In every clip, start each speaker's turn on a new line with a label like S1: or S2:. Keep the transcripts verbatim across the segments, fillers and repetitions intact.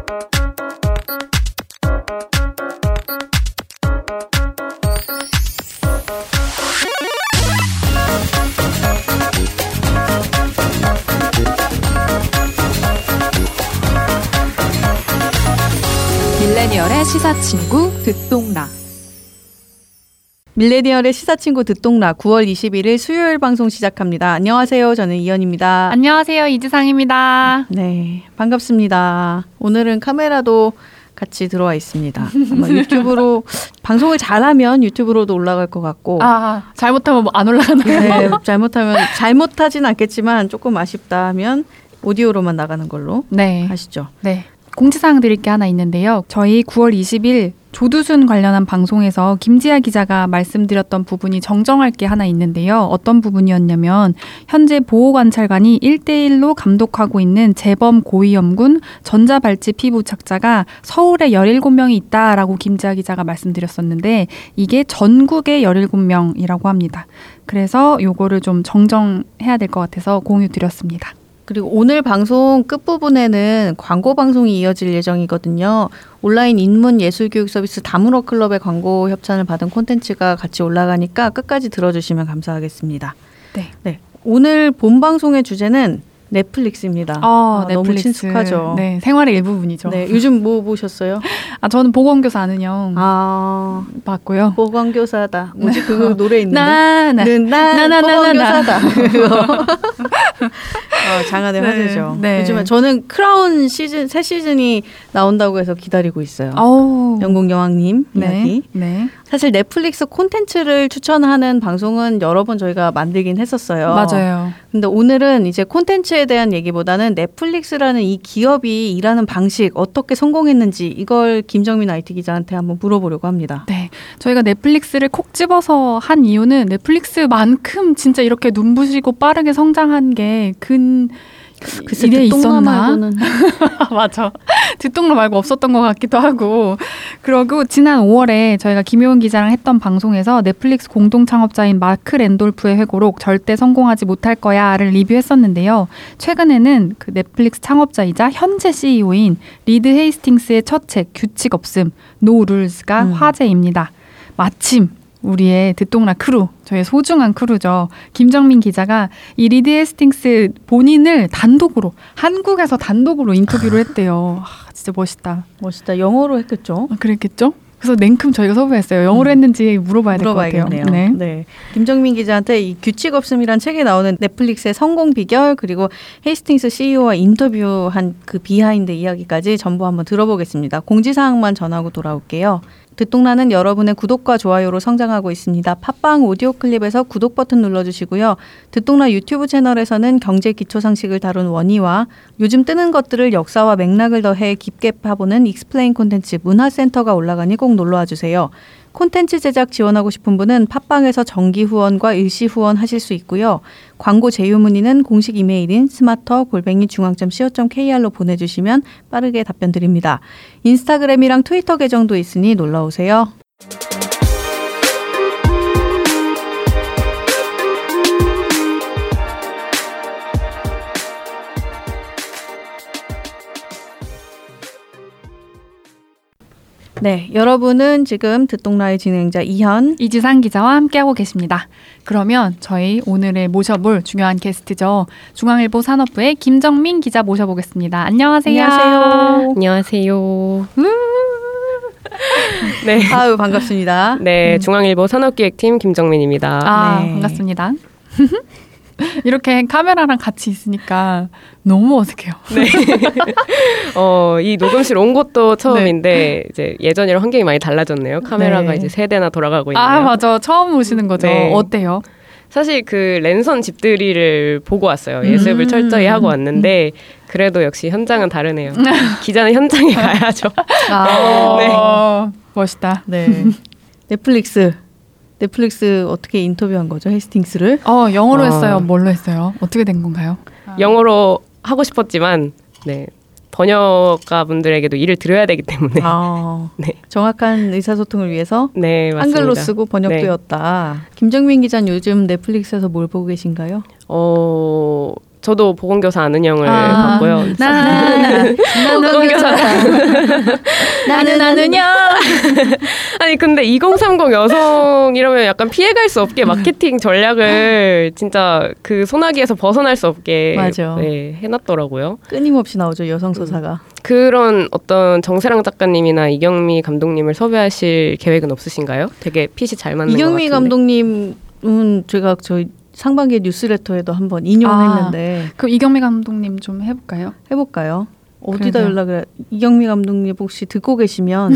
S1: 밀레니얼의 시사친구 듣동라.
S2: 밀레니얼의 시사친구 듣동라 구월 이십일일 수요일 방송 시작합니다. 안녕하세요. 저는 이현입니다.
S1: 안녕하세요. 이지상입니다.
S2: 네, 반갑습니다. 오늘은 카메라도 같이 들어와 있습니다. 아마 유튜브로 방송을 잘하면 유튜브로도 올라갈 것 같고
S1: 아, 잘못하면 뭐 안 올라가나요?
S2: 네, 잘못하면 잘못하진 않겠지만 조금 아쉽다 하면 오디오로만 나가는 걸로
S1: 네.
S2: 하시죠.
S1: 네. 공지사항 드릴 게 하나 있는데요. 저희 구월 이십일 조두순 관련한 방송에서 김지아 기자가 말씀드렸던 부분이 정정할 게 하나 있는데요. 어떤 부분이었냐면 현재 보호관찰관이 일 대일로 감독하고 있는 재범 고위험군 전자발찌 피부 착자가 서울에 열일곱 명이 있다라고 김지아 기자가 말씀드렸었는데 이게 전국에 열일곱 명이라고 합니다. 그래서 요거를 좀 정정해야 될 것 같아서 공유 드렸습니다.
S2: 그리고 오늘 방송 끝부분에는 광고 방송이 이어질 예정이거든요. 온라인 인문 예술교육 서비스 다문어 클럽의 광고 협찬을 받은 콘텐츠가 같이 올라가니까 끝까지 들어주시면 감사하겠습니다.
S1: 네.
S2: 네. 오늘 본 방송의 주제는 넷플릭스입니다.
S1: 아,
S2: 아,
S1: 넷플릭스.
S2: 너무 친숙하죠.
S1: 네, 생활의 일부분이죠.
S2: 네, 요즘 뭐 보셨어요?
S1: 아, 저는 보건교사 아는 형
S2: 아,
S1: 봤고요.
S2: 보건교사다. 뭐지 그 노래 있는데?
S1: 나나
S2: 난 보건교사다. 어, 장안의
S1: 네,
S2: 화제죠.
S1: 네.
S2: 요즘에 저는 크라운 시즌 새 시즌이 나온다고 해서 기다리고 있어요.
S1: 오.
S2: 영국 여왕님
S1: 네,
S2: 이야기.
S1: 네.
S2: 사실 넷플릭스 콘텐츠를 추천하는 방송은 여러 번 저희가 만들긴 했었어요.
S1: 맞아요.
S2: 근데 오늘은 이제 콘텐츠에 대한 얘기보다는 넷플릭스라는 이 기업이 일하는 방식 어떻게 성공했는지 이걸 김정민 아이티 기자한테 한번 물어보려고 합니다.
S1: 네, 저희가 넷플릭스를 콕 집어서 한 이유는 넷플릭스만큼 진짜 이렇게 눈부시고 빠르게 성장한 게 근
S2: 글쎄
S1: 일에
S2: 듣동라
S1: 있었나?
S2: 말고는
S1: 맞아. 듣동라 말고 없었던 것 같기도 하고. 그리고 지난 오월에 저희가 김효은 기자랑 했던 방송에서 넷플릭스 공동 창업자인 마크 랜돌프의 회고록 절대 성공하지 못할 거야를 리뷰했었는데요. 최근에는 그 넷플릭스 창업자이자 현재 씨이오인 리드 헤이스팅스의 첫 책 규칙 없음 노 룰스가
S2: 음.
S1: 화제입니다. 마침 우리의 듣동라 크루, 저의 소중한 크루죠. 김정민 기자가 이 리드 헤이스팅스 본인을 단독으로, 한국에서 단독으로 인터뷰를 했대요. 아, 진짜 멋있다.
S2: 멋있다. 영어로 했겠죠?
S1: 아, 그랬겠죠? 그래서 냉큼 저희가 섭외했어요. 영어로 했는지 물어봐야 될 것 같아요.
S2: 네. 네. 김정민 기자한테 이 규칙 없음이란 책에 나오는 넷플릭스의 성공 비결 그리고 헤이스팅스 씨이오와 인터뷰한 그 비하인드 이야기까지 전부 한번 들어보겠습니다. 공지사항만 전하고 돌아올게요. 듣동라는 여러분의 구독과 좋아요로 성장하고 있습니다. 팟빵 오디오 클립에서 구독 버튼 눌러주시고요. 듣동라 유튜브 채널에서는 경제 기초 상식을 다룬 원희와 요즘 뜨는 것들을 역사와 맥락을 더해 깊게 파보는 익스플레인 콘텐츠 문화센터가 올라가니 꼭 놀러와 주세요. 콘텐츠 제작 지원하고 싶은 분은 팟빵에서 정기 후원과 일시 후원 하실 수 있고요. 광고 제휴 문의는 공식 이메일인 스마터 골뱅이 중앙점 씨오 점 케이알로 보내주시면 빠르게 답변 드립니다. 인스타그램이랑 트위터 계정도 있으니 놀러오세요. 네, 여러분은 지금 듣동라의 진행자 이현,
S1: 이지상 기자와 함께하고 계십니다. 그러면 저희 오늘의 모셔볼 중요한 게스트죠. 중앙일보 산업부의 김정민 기자 모셔보겠습니다. 안녕하세요.
S2: 안녕하세요.
S3: 안녕하세요.
S2: 네, 아유 반갑습니다.
S3: 네, 중앙일보 산업기획팀 김정민입니다.
S1: 아,
S2: 네.
S1: 반갑습니다. 이렇게 카메라랑 같이 있으니까 너무 어색해요.
S3: 네. 어, 이 녹음실 온 것도 처음인데
S1: 네.
S3: 이제 예전이랑 환경이 많이 달라졌네요. 카메라가
S2: 네.
S3: 이제 세 대나 돌아가고 있네요.
S1: 아, 맞아. 처음 오시는 거죠.
S3: 네.
S1: 어때요?
S3: 사실 그 랜선 집들이를 보고 왔어요. 예습을
S2: 음.
S3: 철저히 하고 왔는데 그래도 역시 현장은 다르네요. 기자는 현장에 가야죠.
S2: 아,
S3: 네.
S1: 어, 멋있다.
S2: 네. 넷플릭스. 넷플릭스 어떻게 인터뷰한 거죠? 헤이스팅스를?
S1: 어, 영어로
S3: 어.
S1: 했어요? 뭘로 했어요? 어떻게 된 건가요?
S3: 영어로 하고 싶었지만 네. 번역가 분들에게도 일을 드려야 되기 때문에
S2: 아,
S3: 네.
S2: 정확한 의사소통을 위해서
S3: 네, 맞습니다.
S2: 한글로 쓰고 번역되었다. 네. 김정민 기자는 요즘 넷플릭스에서 뭘 보고 계신가요?
S3: 어, 저도 보건교사 안은영을
S1: 아,
S3: 봤고요.
S1: 나는
S3: 보건교사
S1: 나는 나는요.
S3: 아니 근데 이공삼공 여성이라면 약간 피해갈 수 없게 마케팅 전략을 진짜 그 소나기에서 벗어날 수 없게
S2: 맞아.
S3: 네, 해놨더라고요.
S2: 끊임없이 나오죠 여성 서사가.
S3: 그런 어떤 정세랑 작가님이나 이경미 감독님을 섭외하실 계획은 없으신가요? 되게 핏이 잘 맞는 것 같은데.
S2: 이경미 감독님은 제가 저희 상반기 뉴스레터에도 한번 인용했는데
S1: 아, 그럼 이경미 감독님 좀 해볼까요?
S2: 해볼까요? 어디다
S1: 그러게요.
S2: 연락을 이경미 감독님 혹시 듣고 계시면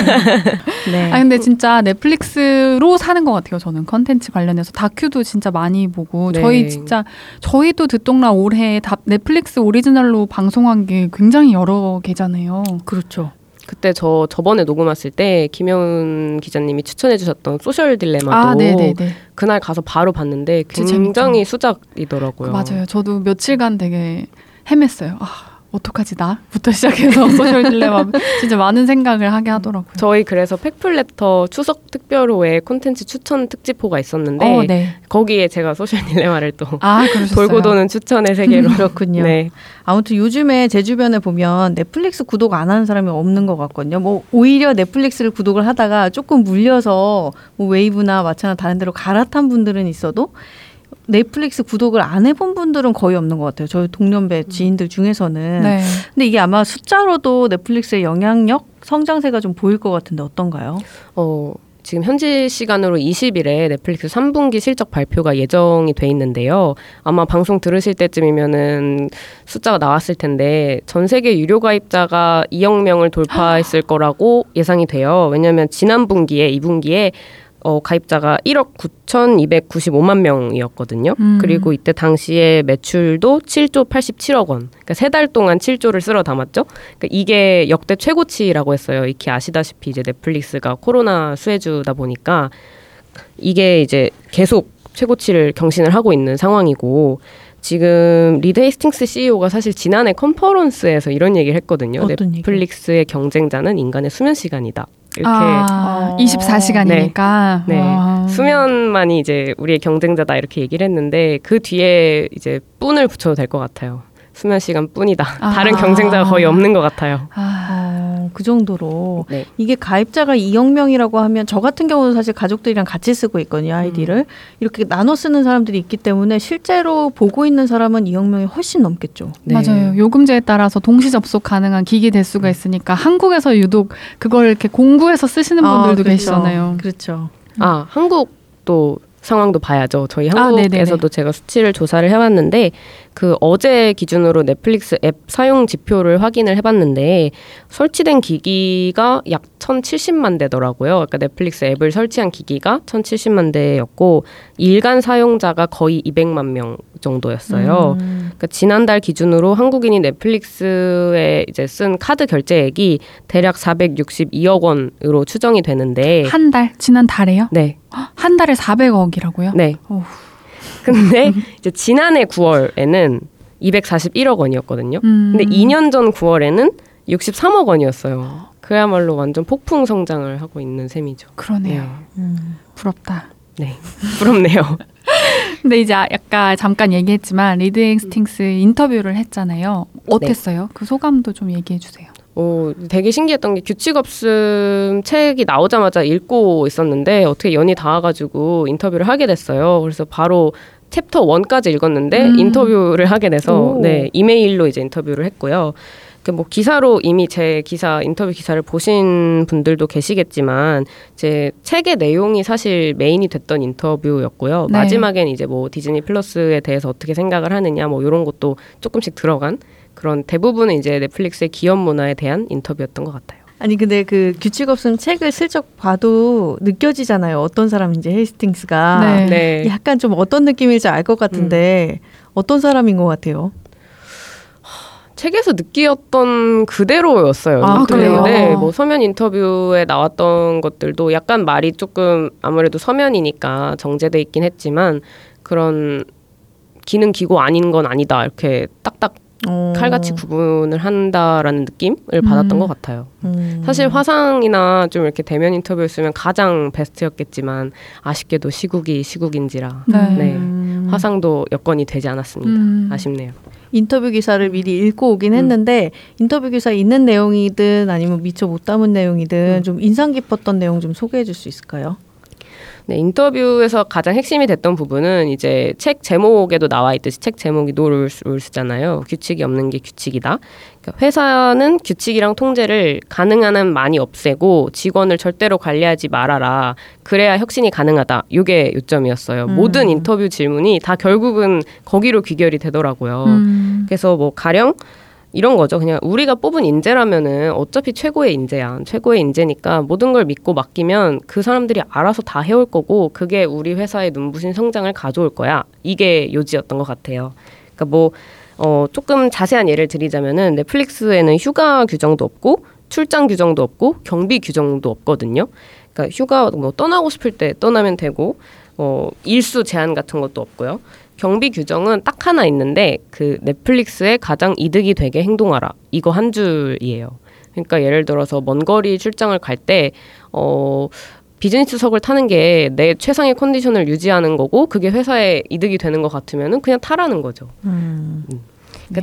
S2: 네.
S1: 아 근데 진짜 넷플릭스로 사는 것 같아요. 저는 컨텐츠 관련해서 다큐도 진짜 많이 보고
S3: 네.
S1: 저희 진짜 저희도 듣동라 올해 다 넷플릭스 오리지널로 방송한 게 굉장히 여러 개잖아요.
S2: 그렇죠.
S3: 그때 저 저번에 녹음 왔을 때 김여운 기자님이 추천해주셨던 소셜 딜레마도
S1: 아, 네네네.
S3: 그날 가서 바로 봤는데
S1: 진짜
S3: 굉장히
S1: 재밌죠.
S3: 수작이더라고요.
S1: 맞아요. 저도 며칠간 되게 헤맸어요. 아, 어떡하지 나부터 시작해서 소셜 딜레마 진짜 많은 생각을 하게 하더라고요.
S3: 저희 그래서 팩플레터 추석 특별호에 콘텐츠 추천 특집호가 있었는데
S1: 어, 네.
S3: 거기에 제가 소셜 딜레마를 또
S1: 아, 그러셨어요.
S3: 돌고 도는 추천의 세계로
S2: 그렇군요.
S3: 네.
S2: 아무튼 요즘에 제 주변에 보면 넷플릭스 구독 안 하는 사람이 없는 것 같거든요. 뭐 오히려 넷플릭스를 구독을 하다가 조금 물려서 뭐 웨이브나 마차나 다른 데로 갈아탄 분들은 있어도 넷플릭스 구독을 안 해본 분들은 거의 없는 것 같아요. 저희 동년배 지인들 중에서는.
S1: 네.
S2: 근데 이게 아마 숫자로도 넷플릭스의 영향력, 성장세가 좀 보일 것 같은데 어떤가요?
S3: 어, 지금 현지 시간으로 이십 일에 넷플릭스 삼 분기 실적 발표가 예정이 돼 있는데요. 아마 방송 들으실 때쯤이면은 숫자가 나왔을 텐데 전 세계 유료 가입자가 이억 명을 돌파했을 거라고 예상이 돼요. 왜냐하면 지난 분기에 이 분기에 어, 가입자가 일억 구천이백구십오만 명이었거든요.
S1: 음.
S3: 그리고 이때 당시에 매출도 칠조 팔십칠억 원. 그러니까 세 달 동안 칠조를 쓸어 담았죠. 그러니까 이게 역대 최고치라고 했어요. 익히 아시다시피 이제 넷플릭스가 코로나 수혜주다 보니까 이게 이제 계속 최고치를 경신을 하고 있는 상황이고 지금 리드 헤이스팅스 씨이오가 사실 지난해 컨퍼런스에서 이런 얘기를 했거든요.
S2: 어떤
S3: 넷플릭스의 경쟁자는 인간의 수면 시간이다. 이렇게
S1: 아,
S2: 어.
S1: 이십사 시간이니까.
S3: 네.
S1: 와.
S3: 수면만이 이제 우리의 경쟁자다 이렇게 얘기를 했는데 그 뒤에 이제 뿐을 붙여도 될 것 같아요. 수면 시간 뿐이다.
S1: 아.
S3: 다른 경쟁자가 거의 없는 것 같아요.
S1: 아,
S2: 어, 그 정도로
S3: 네.
S2: 이게 가입자가 이억 명이라고 하면 저 같은 경우는 사실 가족들이랑 같이 쓰고 있거든요. 아이디를. 이렇게 나눠 쓰는 사람들이 있기 때문에 실제로 보고 있는 사람은 이억 명이 훨씬 넘겠죠.
S3: 네.
S1: 맞아요. 요금제에 따라서 동시 접속 가능한 기기 대수가 있으니까 한국에서 유독 그걸 이렇게 공구해서 쓰시는 분들도
S2: 아, 그렇죠.
S1: 계시잖아요.
S2: 그렇죠.
S3: 아, 한국도 상황도 봐야죠. 저희
S1: 아,
S3: 한국에서도
S1: 네네네.
S3: 제가 수치를 조사를 해봤는데 그 어제 기준으로 넷플릭스 앱 사용 지표를 확인을 해봤는데 설치된 기기가 약 천칠십만 대더라고요. 그러니까 넷플릭스 앱을 설치한 기기가 천칠십만 대였고 일간 사용자가 거의 이백만 명 정도였어요.
S2: 음.
S3: 그러니까 지난달 기준으로 한국인이 넷플릭스에 이제 쓴 카드 결제액이 대략 사백육십이억 원으로 추정이 되는데
S1: 한 달, 지난 달에요?
S3: 네,
S1: 한 달에 사백억이라고요?
S3: 네.
S1: 어후.
S3: 근데 이제 지난해 구월에는 이백사십일억 원이었거든요.
S1: 음.
S3: 근데 이 년 전 구월에는 육십삼억 원이었어요. 그야말로 완전 폭풍 성장을 하고 있는 셈이죠.
S1: 그러네요.
S3: 네.
S2: 음.
S1: 부럽다.
S3: 네, 부럽네요.
S1: 근데 이제 아까 잠깐 얘기했지만 리드 헤이스팅스 인터뷰를 했잖아요. 어땠어요? 그 소감도 좀 얘기해 주세요.
S3: 어, 되게 신기했던 게 규칙 없음 책이 나오자마자 읽고 있었는데 어떻게 연이 닿아가지고 인터뷰를 하게 됐어요. 그래서 바로 챕터 일까지 읽었는데
S1: 음.
S3: 인터뷰를 하게 돼서
S2: 오.
S3: 네, 이메일로 이제 인터뷰를 했고요. 그 뭐 기사로 이미 제 기사 인터뷰 기사를 보신 분들도 계시겠지만 제 책의 내용이 사실 메인이 됐던 인터뷰였고요.
S1: 네.
S3: 마지막엔 이제 뭐 디즈니 플러스에 대해서 어떻게 생각을 하느냐 뭐 이런 것도 조금씩 들어간 그런 대부분은 이제 넷플릭스의 기업 문화에 대한 인터뷰였던 것 같아요.
S2: 아니 근데 그 규칙 없음 책을 슬쩍 봐도 느껴지잖아요. 어떤 사람인지 헤이스팅스가.
S1: 네.
S3: 네.
S2: 약간 좀 어떤 느낌일지 알 것 같은데 어떤 사람인 것 같아요?
S3: 책에서 느끼었던 그대로였어요.
S1: 아,
S3: 그래요?
S1: 그래요?
S3: 네, 뭐 서면 인터뷰에 나왔던 것들도 약간 말이 조금 아무래도 서면이니까 정제돼 있긴 했지만 그런 기능 기고 아닌 건 아니다 이렇게 딱딱
S2: 어.
S3: 칼같이 구분을 한다라는 느낌을 받았던
S1: 음.
S3: 것 같아요.
S2: 음.
S3: 사실 화상이나 좀 이렇게 대면 인터뷰였으면 가장 베스트였겠지만 아쉽게도 시국이 시국인지라.
S1: 네.
S3: 네.
S2: 음. 음.
S3: 화상도 여건이 되지 않았습니다.
S1: 음.
S3: 아쉽네요.
S2: 인터뷰 기사를 미리 읽고 오긴 했는데 음. 인터뷰 기사에 있는 내용이든 아니면 미처 못 담은 내용이든 음. 좀 인상 깊었던 내용 좀 소개해 줄 수 있을까요?
S3: 네, 인터뷰에서 가장 핵심이 됐던 부분은 이제 책 제목에도 나와 있듯이 책 제목이 No Rules, Rules잖아요. 규칙이 없는 게 규칙이다. 그러니까 회사는 규칙이랑 통제를 가능한 한 많이 없애고 직원을 절대로 관리하지 말아라. 그래야 혁신이 가능하다. 이게 요점이었어요. 음. 모든 인터뷰 질문이 다 결국은 거기로 귀결이 되더라고요. 음. 그래서 뭐 가령 이런 거죠. 그냥 우리가 뽑은 인재라면은 어차피 최고의 인재야. 최고의 인재니까 모든 걸 믿고 맡기면 그 사람들이 알아서 다 해올 거고 그게 우리 회사의 눈부신 성장을 가져올 거야. 이게 요지였던 것 같아요. 그러니까 뭐 어, 조금 자세한 예를 드리자면은 넷플릭스에는 휴가 규정도 없고 출장 규정도 없고 경비 규정도 없거든요. 그러니까 휴가 뭐 떠나고 싶을 때 떠나면 되고 어, 일수 제한 같은 것도 없고요. 경비 규정은 딱 하나 있는데 그 넷플릭스에 가장 이득이 되게 행동하라. 이거 한 줄이에요. 그러니까 예를 들어서 먼 거리 출장을 갈 때 어, 비즈니스석을 타는 게 내 최상의 컨디션을 유지하는 거고 그게 회사에 이득이 되는 것 같으면은 그냥 타라는 거죠. 음. 음. 그러니까 네.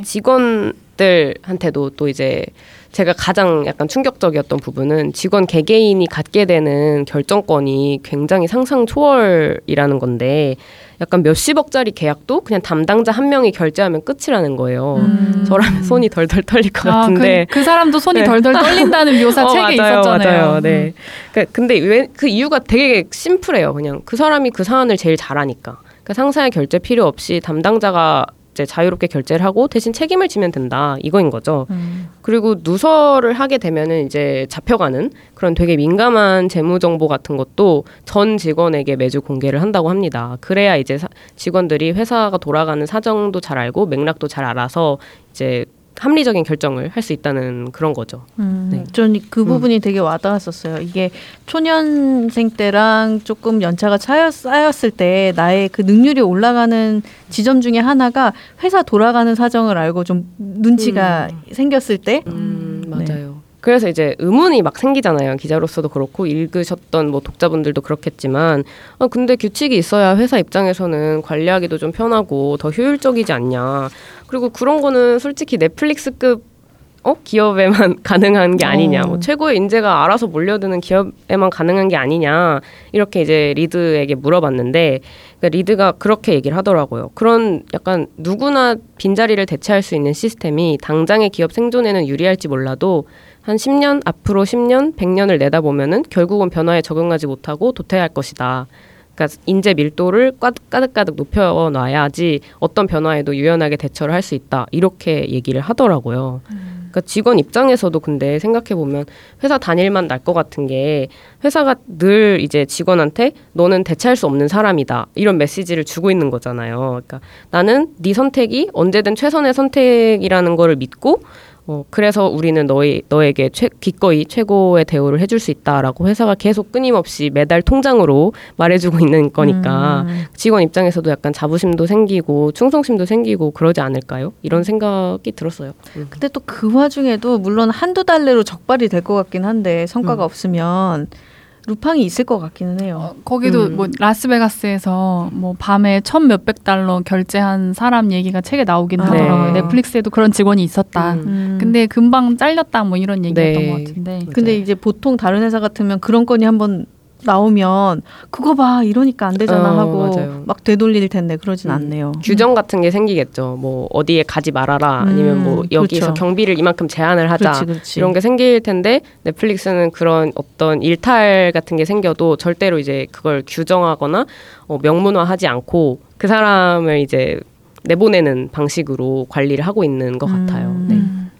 S3: 직원들한테도 또 이제 제가 가장 약간 충격적이었던 부분은 직원 개개인이 갖게 되는 결정권이 굉장히 상상 초월이라는 건데 약간 몇십억짜리 계약도 그냥 담당자 한 명이 결제하면 끝이라는 거예요. 음. 저라면 손이 덜덜 떨릴 것 아, 같은데
S1: 그, 그 사람도 손이 네. 덜덜 떨린다는 묘사
S3: 어,
S1: 책에
S3: 맞아요,
S1: 있었잖아요.
S3: 맞아요. 네. 그, 근데 왜, 그 이유가 되게 심플해요. 그냥 그 사람이 그 사안을 제일 잘하니까. 그러니까 상사의 결제 필요 없이 담당자가 이제 자유롭게 결제를 하고 대신 책임을 지면 된다 이거인 거죠. 음. 그리고 누설을 하게 되면은 이제 잡혀가는 그런 되게 민감한 재무 정보 같은 것도 전 직원에게 매주 공개를 한다고 합니다. 그래야 이제 사, 직원들이 회사가 돌아가는 사정도 잘 알고 맥락도 잘 알아서 이제 합리적인 결정을 할 수 있다는 그런 거죠.
S2: 음, 네. 전 그 부분이 음. 되게 와닿았었어요. 이게 초년생 때랑 조금 연차가 차였, 쌓였을 때 나의 그 능률이 올라가는 지점 중에 하나가 회사 돌아가는 사정을 알고 좀 눈치가 음. 생겼을 때.
S3: 음, 맞아요. 네. 그래서 이제 의문이 막 생기잖아요. 기자로서도 그렇고 읽으셨던 뭐 독자분들도 그렇겠지만 아, 근데 규칙이 있어야 회사 입장에서는 관리하기도 좀 편하고 더 효율적이지 않냐. 그리고 그런 거는 솔직히 넷플릭스급 어? 기업에만 가능한 게 아니냐. 어. 뭐 최고의 인재가 알아서 몰려드는 기업에만 가능한 게 아니냐. 이렇게 이제 리드에게 물어봤는데 그러니까 리드가 그렇게 얘기를 하더라고요. 그런 약간 누구나 빈자리를 대체할 수 있는 시스템이 당장의 기업 생존에는 유리할지 몰라도 한 십 년, 앞으로 십 년, 백 년을 내다보면은 결국은 변화에 적응하지 못하고 도태할 것이다. 그러니까 인재 밀도를 가득가득 높여놔야지 어떤 변화에도 유연하게 대처를 할 수 있다. 이렇게 얘기를 하더라고요. 음. 그러니까 직원 입장에서도 근데 생각해보면 회사 다닐만 날 것 같은 게 회사가 늘 이제 직원한테 너는 대체할 수 없는 사람이다. 이런 메시지를 주고 있는 거잖아요. 그러니까 나는 네 선택이 언제든 최선의 선택이라는 거를 믿고 어, 그래서 우리는 너희, 너에게 최, 기꺼이 최고의 대우를 해줄 수 있다라고 회사가 계속 끊임없이 매달 통장으로 말해주고 있는 거니까 음. 직원 입장에서도 약간 자부심도 생기고 충성심도 생기고 그러지 않을까요? 이런 생각이 들었어요. 음.
S2: 근데 또 그 와중에도 물론 한두 달 내로 적발이 될 것 같긴 한데 성과가 음. 없으면 루팡이 있을 것 같기는 해요.
S1: 어, 거기도 음. 뭐 라스베가스에서 뭐 밤에 천 몇백 달러 결제한 사람 얘기가 책에 나오긴 아. 하더라고요. 네. 넷플릭스에도 그런 직원이 있었다. 음. 근데 금방 잘렸다 뭐 이런 얘기였던 네. 것 같은데.
S2: 근데 맞아요. 이제 보통 다른 회사 같으면 그런 건이 한번 나오면 그거 봐 이러니까 안 되잖아 어, 하고 맞아요. 막 되돌릴 텐데 그러진 음. 않네요.
S3: 규정 같은 게 생기겠죠. 뭐 어디에 가지 말아라 음, 아니면 뭐 여기서 그렇죠. 경비를 이만큼 제한을 하자
S2: 그렇지, 그렇지.
S3: 이런 게 생길 텐데 넷플릭스는 그런 어떤 일탈 같은 게 생겨도 절대로 이제 그걸 규정하거나 어, 명문화하지 않고 그 사람을 이제 내보내는 방식으로 관리를 하고 있는 것 음. 같아요. 네.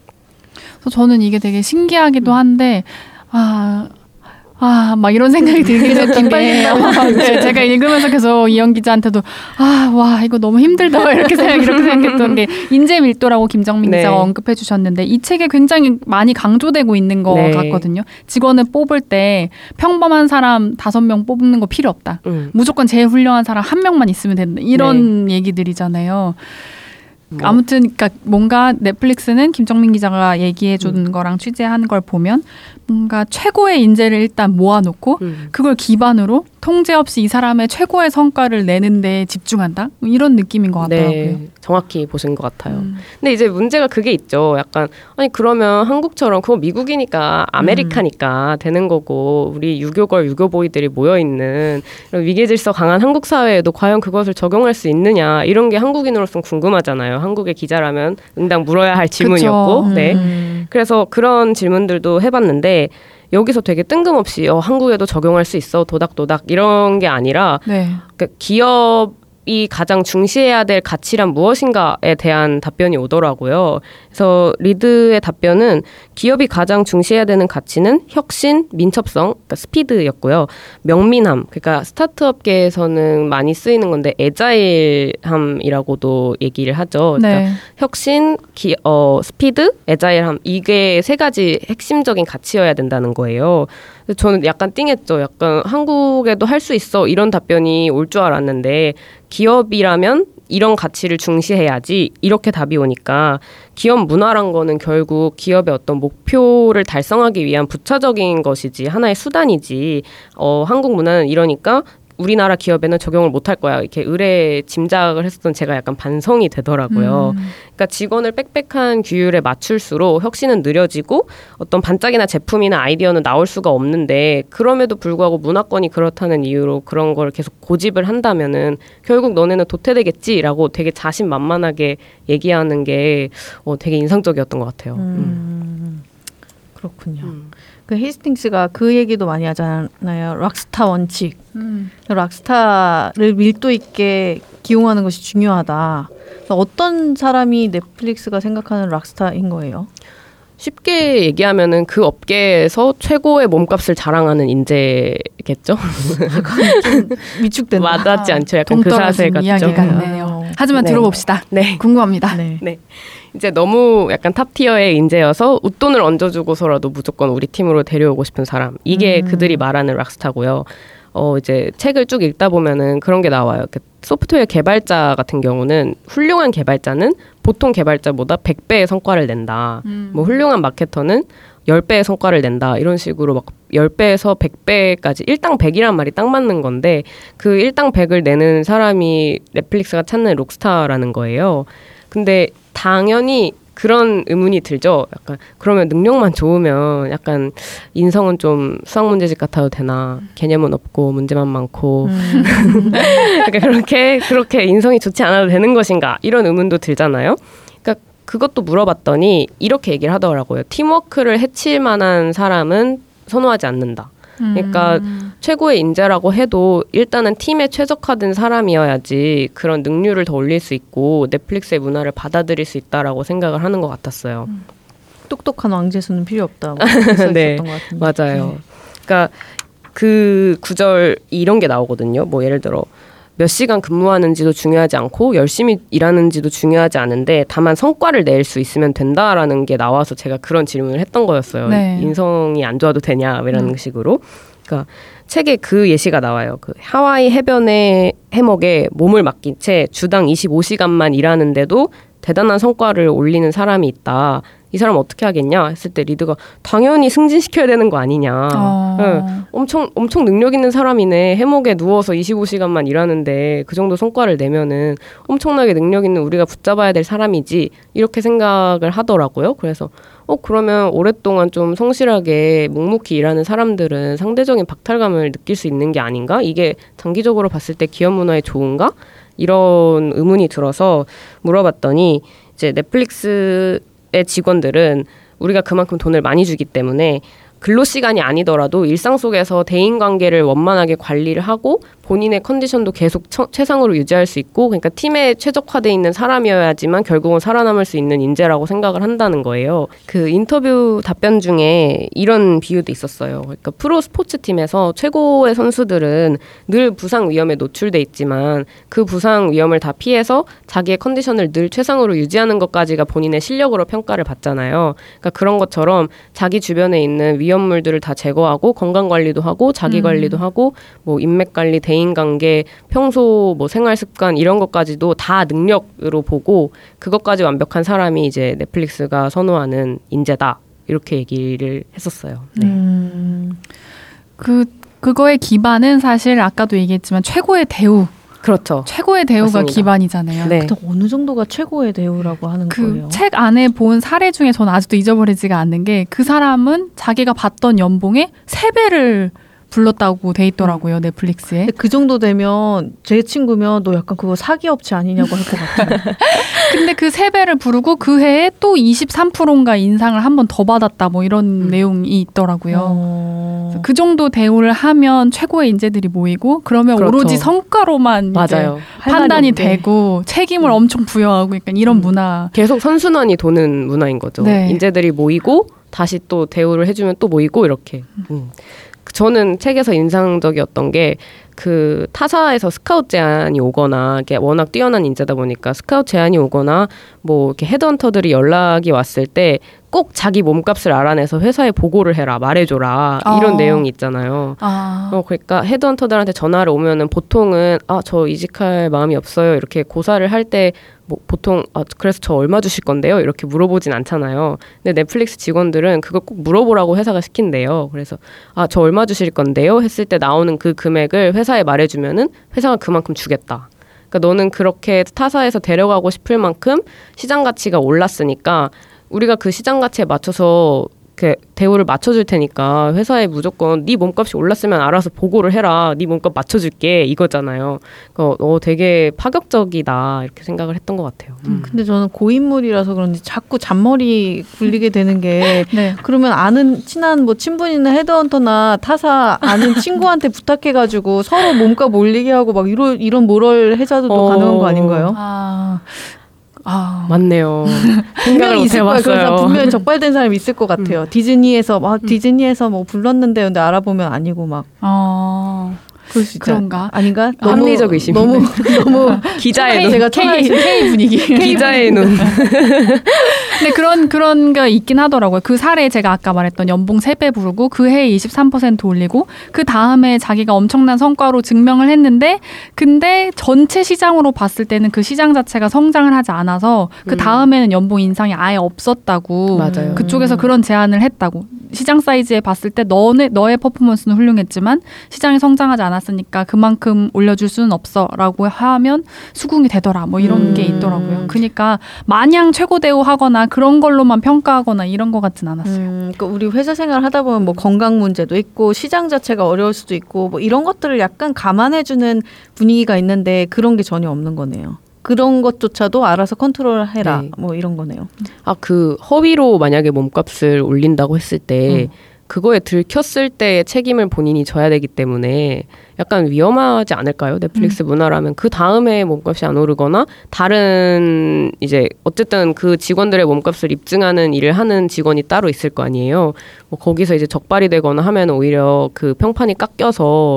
S1: 그래서 저는 이게 되게 신기하기도 한데 아. 아, 막 이런 생각이 들긴 했던 게 네, 제가 읽으면서 계속 이영 기자한테도 아, 와 이거 너무 힘들다 이렇게 생각 이렇게 생각했던 게 인재 밀도라고 김정민 네. 기자가 언급해 주셨는데 이 책에 굉장히 많이 강조되고 있는 것 네. 같거든요. 직원을 뽑을 때 평범한 사람 다섯 명 뽑는 거 필요 없다. 음. 무조건 제일 훌륭한 사람 한 명만 있으면 된다. 이런 네. 얘기들이잖아요. 뭐. 아무튼 그러니까 뭔가 넷플릭스는 김정민 기자가 얘기해 준 음. 거랑 취재한 걸 보면 뭔가 최고의 인재를 일단 모아놓고 음. 그걸 기반으로 통제 없이 이 사람의 최고의 성과를 내는데 집중한다? 뭐 이런 느낌인 것 같더라고요.
S3: 네, 정확히 보신 것 같아요.
S1: 음.
S3: 근데 이제 문제가 그게 있죠. 약간 아니 그러면 한국처럼 그거 미국이니까 아메리카니까 음. 되는 거고 우리 유교걸 유교보이들이 모여있는 이런 위계질서 강한 한국 사회에도 과연 그것을 적용할 수 있느냐 이런 게 한국인으로서는 궁금하잖아요. 한국의 기자라면 응당 물어야 할 질문이었고
S1: 그쵸.
S3: 네.
S2: 음.
S3: 그래서 그런 질문들도 해봤는데 여기서 되게 뜬금없이 어, 한국에도 적용할 수 있어 도닥도닥 이런 게 아니라
S1: 네.
S3: 그러니까 기업이 가장 중시해야 될 가치란 무엇인가에 대한 답변이 오더라고요. 그래서 리드의 답변은 기업이 가장 중시해야 되는 가치는 혁신, 민첩성, 그러니까 스피드였고요. 명민함, 그러니까 스타트업계에서는 많이 쓰이는 건데 애자일함이라고도 얘기를 하죠. 그러니까
S1: 네.
S3: 혁신, 기, 어, 스피드, 애자일함 이게 세 가지 핵심적인 가치여야 된다는 거예요. 저는 약간 띵했죠. 약간 한국에도 할 수 있어 이런 답변이 올 줄 알았는데 기업이라면 이런 가치를 중시해야지 이렇게 답이 오니까 기업 문화란 거는 결국 기업의 어떤 목표를 달성하기 위한 부차적인 것이지 하나의 수단이지 어, 한국 문화는 이러니까 우리나라 기업에는 적용을 못할 거야 이렇게 의뢰 짐작을 했었던 제가 약간 반성이 되더라고요.
S1: 음.
S3: 그러니까 직원을 빽빽한 규율에 맞출수록 혁신은 느려지고 어떤 반짝이나 제품이나 아이디어는 나올 수가 없는데 그럼에도 불구하고 문화권이 그렇다는 이유로 그런 걸 계속 고집을 한다면은 결국 너네는 도태되겠지라고 되게 자신만만하게 얘기하는 게 어, 되게 인상적이었던 것 같아요.
S2: 음.
S3: 음.
S2: 그렇군요.
S3: 음.
S2: 그 헤이스팅스가 그 얘기도 많이 하잖아요. 락스타 원칙.
S1: 음.
S2: 락스타를 밀도 있게 기용하는 것이 중요하다. 어떤 사람이 넷플릭스가 생각하는 락스타인 거예요?
S3: 쉽게 얘기하면은 그 업계에서 최고의 몸값을 자랑하는 인재겠죠.
S2: 좀 위축된다.
S3: 와닿지 않죠. 약간 그 사세 같죠.
S1: 이야기 같네요. 하지만
S3: 네.
S1: 들어봅시다.
S3: 네.
S1: 궁금합니다.
S2: 네.
S3: 네. 이제 너무 약간 탑티어의 인재여서 웃돈을 얹어주고서라도 무조건 우리 팀으로 데려오고 싶은 사람. 이게
S2: 음.
S3: 그들이 말하는 락스타고요. 어, 이제 책을 쭉 읽다 보면은 그런 게 나와요. 그 소프트웨어 개발자 같은 경우는 훌륭한 개발자는 보통 개발자보다 백 배의 성과를 낸다.
S1: 음.
S3: 뭐 훌륭한 마케터는 십 배의 성과를 낸다. 이런 식으로 막 십 배에서 백 배까지 일당 백이란 말이 딱 맞는 건데 그 일당 백을 내는 사람이 넷플릭스가 찾는 록스타라는 거예요. 근데 당연히 그런 의문이 들죠. 약간 그러면 능력만 좋으면 약간 인성은 좀 수학 문제집 같아도 되나? 개념은 없고 문제만 많고
S2: 음.
S3: 그러니까 그렇게 그렇게 인성이 좋지 않아도 되는 것인가? 이런 의문도 들잖아요. 그러니까 그것도 물어봤더니 이렇게 얘기를 하더라고요. 팀워크를 해칠 만한 사람은 선호하지 않는다. 그러니까
S1: 음.
S3: 최고의 인재라고 해도 일단은 팀에 최적화된 사람이어야지 그런 능률을 더 올릴 수 있고 넷플릭스의 문화를 받아들일 수 있다라고 생각을 하는 것 같았어요.
S2: 음. 똑똑한 왕재수는 필요 없다.
S3: 네,
S2: 것 같은데.
S3: 맞아요.
S2: 네.
S3: 그러니까 그 구절 이런 게 나오거든요. 뭐 예를 들어 몇 시간 근무하는지도 중요하지 않고 열심히 일하는지도 중요하지 않은데 다만 성과를 낼 수 있으면 된다라는 게 나와서 제가 그런 질문을 했던 거였어요.
S1: 네.
S3: 인성이 안 좋아도 되냐 이런
S1: 음.
S3: 식으로. 그러니까 책에 그 예시가 나와요. 그 하와이 해변의 해먹에 몸을 맡긴 채 주당 이십오 시간만 일하는데도 대단한 성과를 올리는 사람이 있다. 이 사람 어떻게 하겠냐 했을 때 리드가 당연히 승진시켜야 되는 거 아니냐.
S1: 어.
S3: 네. 엄청 엄청 능력 있는 사람이네. 해먹에 누워서 이십오 시간만 일하는데 그 정도 성과를 내면은 엄청나게 능력 있는 우리가 붙잡아야 될 사람이지 이렇게 생각을 하더라고요. 그래서 어 그러면 오랫동안 좀 성실하게 묵묵히 일하는 사람들은 상대적인 박탈감을 느낄 수 있는 게 아닌가? 이게 장기적으로 봤을 때 기업 문화에 좋은가? 이런 의문이 들어서 물어봤더니 이제 넷플릭스의 직원들은 우리가 그만큼 돈을 많이 주기 때문에 근로 시간이 아니더라도 일상 속에서 대인관계를 원만하게 관리를 하고 본인의 컨디션도 계속 처, 최상으로 유지할 수 있고 그러니까 팀에 최적화돼 있는 사람이어야지만 결국은 살아남을 수 있는 인재라고 생각을 한다는 거예요. 그 인터뷰 답변 중에 이런 비유도 있었어요. 그러니까 프로 스포츠 팀에서 최고의 선수들은 늘 부상 위험에 노출돼 있지만 그 부상 위험을 다 피해서 자기의 컨디션을 늘 최상으로 유지하는 것까지가 본인의 실력으로 평가를 받잖아요. 그러니까 그런 것처럼 자기 주변에 있는 위험물들을 다 제거하고 건강 관리도 하고 자기 관리도 음. 하고 뭐 인맥 관리, 대인관계, 평소 뭐 생활 습관 이런 것까지도 다 능력으로 보고 그것까지 완벽한 사람이 이제 넷플릭스가 선호하는 인재다 이렇게 얘기를 했었어요. 네.
S2: 음.
S1: 그 그거의 기반은 사실 아까도 얘기했지만 최고의 대우.
S3: 그렇죠.
S1: 최고의 대우가
S3: 맞습니다.
S1: 기반이잖아요.
S3: 네.
S2: 그때 어느 정도가 최고의 대우라고 하는
S1: 그
S2: 거예요?
S1: 책 안에 본 사례 중에 저는 아직도 잊어버리지가 않는 게 그 사람은 자기가 받던 연봉의 세 배를 불렀다고 돼 있더라고요. 넷플릭스에.
S2: 근데 그 정도 되면 제 친구면 너 약간 그거 사기 업체 아니냐고 할 것 같아요.
S1: 근데 그 세 배를 부르고 그 해에 또 이십삼 퍼센트인가 인상을 한 번 더 받았다 뭐 이런
S3: 음.
S1: 내용이 있더라고요.
S2: 어...
S1: 그 정도 대우를 하면 최고의 인재들이 모이고 그러면
S3: 그렇죠.
S1: 오로지 성과로만 이제
S3: 맞아요.
S1: 판단이
S2: 할 말이 없네.
S1: 되고 책임을
S3: 음.
S1: 엄청 부여하고 약간 이런
S3: 음.
S1: 문화.
S3: 계속 선순환이 도는 문화인 거죠.
S1: 네.
S3: 인재들이 모이고 다시 또 대우를 해주면 또 모이고 이렇게. 음. 저는 책에서 인상적이었던 게 그 타사에서 스카우트 제안이 오거나 이게 워낙 뛰어난 인재다 보니까 스카우트 제안이 오거나 뭐 이렇게 헤드헌터들이 연락이 왔을 때 꼭 자기 몸값을 알아내서 회사에 보고를 해라, 말해줘라 이런
S1: 어.
S3: 내용이 있잖아요.
S1: 아,
S3: 어, 그러니까 헤드헌터들한테 전화를 오면은 보통은 아, 저 이직할 마음이 없어요. 이렇게 고사를 할 때 뭐 보통 아, 그래서 저 얼마 주실 건데요? 이렇게 물어보진 않잖아요. 근데 넷플릭스 직원들은 그걸 꼭 물어보라고 회사가 시킨대요. 그래서 아, 저 얼마 주실 건데요? 했을 때 나오는 그 금액을 회사에 말해주면은 회사가 그만큼 주겠다. 그러니까 너는 그렇게 타사에서 데려가고 싶을 만큼 시장 가치가 올랐으니까 우리가 그 시장 가치에 맞춰서 그 대우를 맞춰줄 테니까 회사에 무조건 네 몸값이 올랐으면 알아서 보고를 해라. 네 몸값 맞춰줄게 이거잖아요. 그러니까 어, 되게 파격적이다 이렇게 생각을 했던 것 같아요. 음.
S2: 근데 저는 고인물이라서 그런지 자꾸 잔머리 굴리게 되는 게
S1: 네.
S2: 그러면 아는 친한 뭐 친분이나 헤드헌터나 타사 아는 친구한테 부탁해가지고 서로 몸값 올리게 하고 막 이런 이런 모럴 해자도 또
S3: 어.
S2: 가능한 거 아닌가요?
S1: 아, 아,
S3: 맞네요. 생각을
S2: 분명히
S3: 못
S2: 있을 거예요. 그래서
S3: 해봤어요.
S2: 분명히 적발된 사람이 있을 것 같아요. 디즈니에서 막 디즈니에서 뭐 불렀는데 근데 알아보면 아니고 막
S1: 어,
S2: 그럴 수 있잖아요.
S1: 그런가?
S2: 아닌가?
S3: 합리적 의심.
S2: 너무 너무
S3: 기자의
S2: K,
S3: 눈.
S2: 제가
S1: K,
S2: K,
S1: K 분위기.
S3: 기자의 눈.
S1: 근데 그런 그런 게 있긴 하더라고요. 그 사례 제가 아까 말했던 연봉 세 배 부르고 그 해에 이십삼 퍼센트 올리고 그 다음에 자기가 엄청난 성과로 증명을 했는데 근데 전체 시장으로 봤을 때는 그 시장 자체가 성장을 하지 않아서 그
S3: 음.
S1: 다음에는 연봉 인상이 아예 없었다고.
S3: 맞아요.
S1: 그쪽에서 그런 제안을 했다고. 시장 사이즈에 봤을 때 너네, 너의 퍼포먼스는 훌륭했지만 시장이 성장하지 않았으니까 그만큼 올려줄 수는 없어라고 하면 수긍이 되더라. 뭐 이런
S2: 음.
S1: 게 있더라고요. 그러니까 마냥 최고 대우하거나 그런 걸로만 평가하거나 이런 것 같진 않았어요.
S2: 음, 그러니까 우리 회사 생활 하다 보면 뭐 건강 문제도 있고 시장 자체가 어려울 수도 있고 뭐 이런 것들을 약간 감안해주는 분위기가 있는데 그런 게 전혀 없는 거네요. 그런 것조차도 알아서 컨트롤해라.
S3: 네.
S2: 뭐 이런 거네요.
S3: 아, 그 허위로 만약에 몸값을 올린다고 했을 때
S2: 음.
S3: 그거에 들켰을 때의 책임을 본인이 져야 되기 때문에 약간 위험하지 않을까요? 넷플릭스
S1: 음.
S3: 문화라면 그 다음에 몸값이 안 오르거나 다른 이제 어쨌든 그 직원들의 몸값을 입증하는 일을 하는 직원이 따로 있을 거 아니에요. 뭐 거기서 이제 적발이 되거나 하면 오히려 그 평판이 깎여서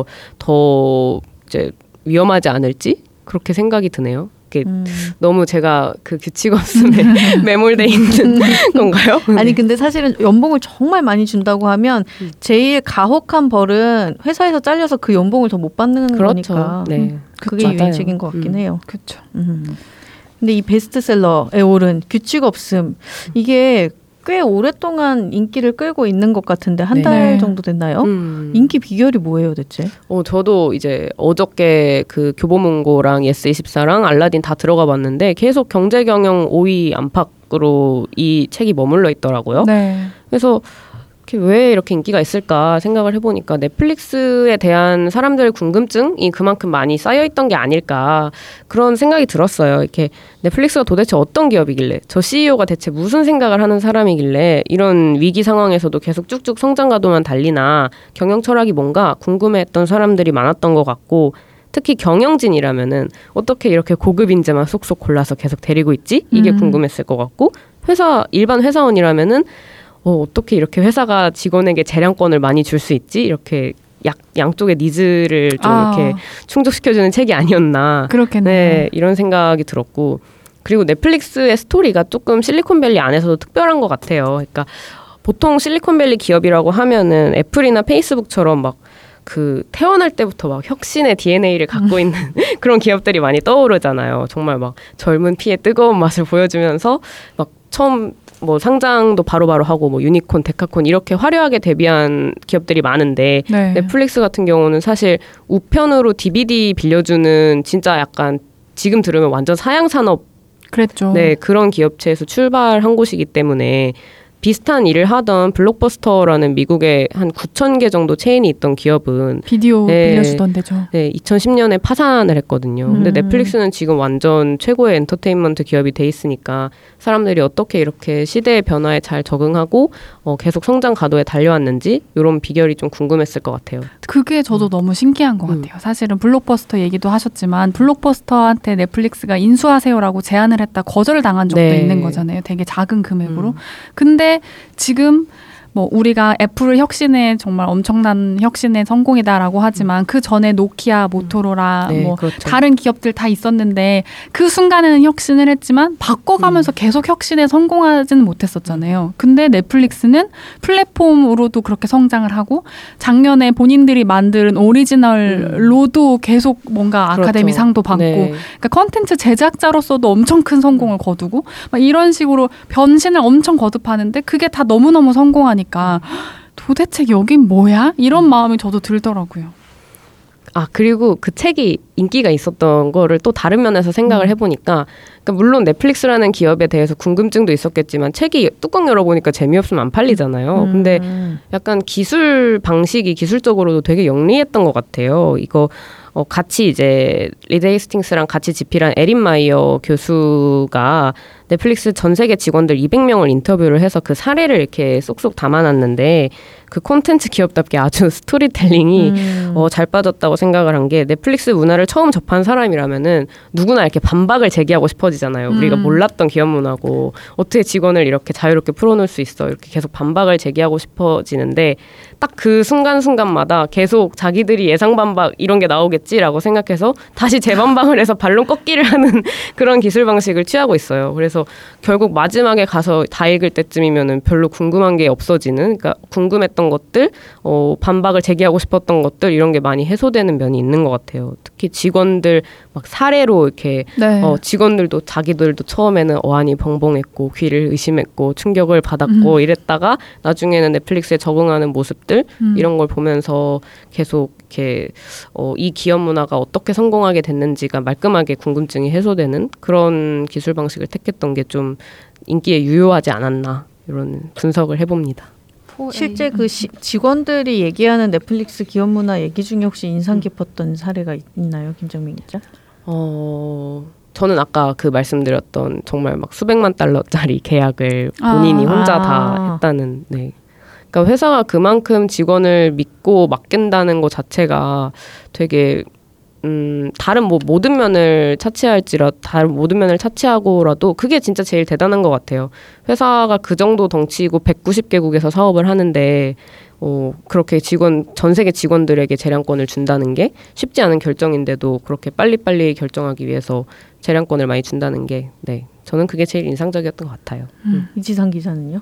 S3: 더 이제 위험하지 않을지 그렇게 생각이 드네요. 이게
S2: 음.
S3: 너무 제가 그 규칙 없음에 매몰돼 있는 건가요?
S2: 아니 근데 사실은 연봉을 정말 많이 준다고 하면
S3: 음.
S2: 제일 가혹한 벌은 회사에서 잘려서 그 연봉을 더 못 받는
S3: 그렇죠.
S2: 거니까.
S3: 네.
S2: 음, 그게
S3: 맞아요.
S2: 유행책인 것 같긴
S3: 음.
S2: 해요.
S1: 그렇죠.
S2: 음. 근데 이 베스트셀러에 오른 규칙 없음 이게 꽤 오랫동안 인기를 끌고 있는 것 같은데 한 달
S1: 네.
S2: 정도 됐나요?
S3: 음.
S2: 인기 비결이 뭐예요, 대체?
S3: 어, 저도 이제 어저께 그 교보문고랑 예스이십사랑 알라딘 다 들어가 봤는데 계속 경제경영 오 위 안팎으로 이 책이 머물러 있더라고요.
S1: 네.
S3: 그래서 이렇게 왜 이렇게 인기가 있을까 생각을 해보니까 넷플릭스에 대한 사람들의 궁금증이 그만큼 많이 쌓여있던 게 아닐까 그런 생각이 들었어요. 이렇게 넷플릭스가 도대체 어떤 기업이길래 저 씨이오가 대체 무슨 생각을 하는 사람이길래 이런 위기 상황에서도 계속 쭉쭉 성장 가도만 달리나 경영 철학이 뭔가 궁금해했던 사람들이 많았던 것 같고 특히 경영진이라면은 어떻게 이렇게 고급 인재만 쏙쏙 골라서 계속 데리고 있지? 이게
S1: 음.
S3: 궁금했을 것 같고 회사 일반 회사원이라면은 어, 어떻게 이렇게 회사가 직원에게 재량권을 많이 줄 수 있지? 이렇게 약, 양쪽의 니즈를 좀
S1: 아.
S3: 이렇게 충족시켜주는 책이 아니었나.
S1: 그렇겠네요.
S3: 네, 이런 생각이 들었고. 그리고 넷플릭스의 스토리가 조금 실리콘밸리 안에서도 특별한 것 같아요. 그러니까 보통 실리콘밸리 기업이라고 하면은 애플이나 페이스북처럼 막 그 태어날 때부터 막 혁신의 디엔에이를 갖고 있는 그런 기업들이 많이 떠오르잖아요. 정말 막 젊은 피의 뜨거운 맛을 보여주면서 막 처음 뭐 상장도 바로바로 하고 뭐 유니콘, 데카콘 이렇게 화려하게 데뷔한 기업들이 많은데
S1: 네.
S3: 넷플릭스 같은 경우는 사실 우편으로 디비디 빌려주는 진짜 약간 지금 들으면 완전 사양 산업
S1: 그랬죠.
S3: 네, 그런 기업체에서 출발한 곳이기 때문에 비슷한 일을 하던 블록버스터라는 미국에 한 구천 개 정도 체인이 있던 기업은
S1: 비디오
S3: 네,
S1: 빌려주던 데죠.
S3: 네, 이천십 년에 파산을 했거든요. 근데
S2: 음.
S3: 넷플릭스는 지금 완전 최고의 엔터테인먼트 기업이 돼 있으니까 사람들이 어떻게 이렇게 시대의 변화에 잘 적응하고 어, 계속 성장 가도에 달려왔는지 이런 비결이 좀 궁금했을 것 같아요.
S1: 그게 저도
S3: 음.
S1: 너무 신기한 것
S3: 음.
S1: 같아요. 사실은 블록버스터 얘기도 하셨지만 블록버스터한테 넷플릭스가 인수하세요라고 제안을 했다 거절을 당한 적도
S3: 네.
S1: 있는 거잖아요. 되게 작은 금액으로.
S3: 음.
S1: 근데 지금 뭐 우리가 애플을 혁신에 정말 엄청난 혁신에 성공이다라고 하지만 그 전에 노키아, 모토로라
S3: 네,
S1: 뭐
S3: 그렇죠.
S1: 다른 기업들 다 있었는데 그 순간에는 혁신을 했지만 바꿔가면서
S3: 음.
S1: 계속 혁신에 성공하지는 못했었잖아요. 근데 넷플릭스는 플랫폼으로도 그렇게 성장을 하고 작년에 본인들이 만든 오리지널로도 계속 뭔가 아카데미
S3: 그렇죠.
S1: 상도 받고
S3: 네.
S1: 그러니까 컨텐츠 제작자로서도 엄청 큰 성공을 거두고 막 이런 식으로 변신을 엄청 거듭하는데 그게 다 너무너무 성공하니까 도대체 여긴 뭐야? 이런 마음이 저도 들더라고요.
S3: 아 그리고 그 책이 인기가 있었던 거를 또 다른 면에서 생각을 해보니까 그러니까 물론 넷플릭스라는 기업에 대해서 궁금증도 있었겠지만 책이 뚜껑 열어보니까 재미없으면 안 팔리잖아요.
S2: 음.
S3: 근데 약간 기술 방식이 기술적으로도 되게 영리했던 것 같아요. 이거 어, 같이 이제 리드 헤이스팅스랑 같이 집필한 에린 마이어 교수가 넷플릭스 전 세계 직원들 이백 명을 인터뷰를 해서 그 사례를 이렇게 쏙쏙 담아놨는데 그 콘텐츠 기업답게 아주 스토리텔링이
S2: 음.
S3: 어, 잘 빠졌다고 생각을 한 게 넷플릭스 문화를 처음 접한 사람이라면은 누구나 이렇게 반박을 제기하고 싶어지잖아요. 우리가
S1: 음.
S3: 몰랐던 기업 문화고 어떻게 직원을 이렇게 자유롭게 풀어놓을 수 있어. 이렇게 계속 반박을 제기하고 싶어지는데 딱 그 순간순간마다 계속 자기들이 예상 반박 이런 게 나오겠지라고 생각해서 다시 재반박을 해서 반론 꺾기를 하는 그런 기술 방식을 취하고 있어요. 그래서 결국 마지막에 가서 다 읽을 때쯤이면은 별로 궁금한 게 없어지는, 그러니까 궁금했던 것들, 어, 반박을 제기하고 싶었던 것들 이런 게 많이 해소되는 면이 있는 것 같아요. 특히 직원들 막 사례로 이렇게
S1: 네.
S3: 어, 직원들도 자기들도 처음에는 어안이 벙벙했고 귀를 의심했고 충격을 받았고
S1: 음.
S3: 이랬다가 나중에는 넷플릭스에 적응하는 모습들
S1: 음.
S3: 이런 걸 보면서 계속 이렇게 어, 이 기업 문화가 어떻게 성공하게 됐는지가 말끔하게 궁금증이 해소되는 그런 기술 방식을 택했던 게 좀 인기에 유효하지 않았나 이런 분석을 해봅니다.
S2: 실제 그 시, 직원들이 얘기하는 넷플릭스 기업 문화 얘기 중에 혹시 인상 깊었던 사례가 있, 있나요, 김정민 기자?
S3: 어, 저는 아까 그 말씀드렸던 정말 막 수백만 달러짜리 계약을 본인이
S1: 아.
S3: 혼자
S2: 아.
S3: 다 했다는, 네. 그러니까 회사가 그만큼 직원을 믿고 맡긴다는 것 자체가 되게 음, 다른 뭐 모든 면을 차치할지라 다른 모든 면을 차치하고라도 그게 진짜 제일 대단한 것 같아요. 회사가 그 정도 덩치이고 백구십 개국에서 사업을 하는데 어, 그렇게 직원 전 세계 직원들에게 재량권을 준다는 게 쉽지 않은 결정인데도 그렇게 빨리빨리 결정하기 위해서 재량권을 많이 준다는 게, 네, 저는 그게 제일 인상적이었던 것 같아요.
S1: 음.
S2: 이지상 기자는요?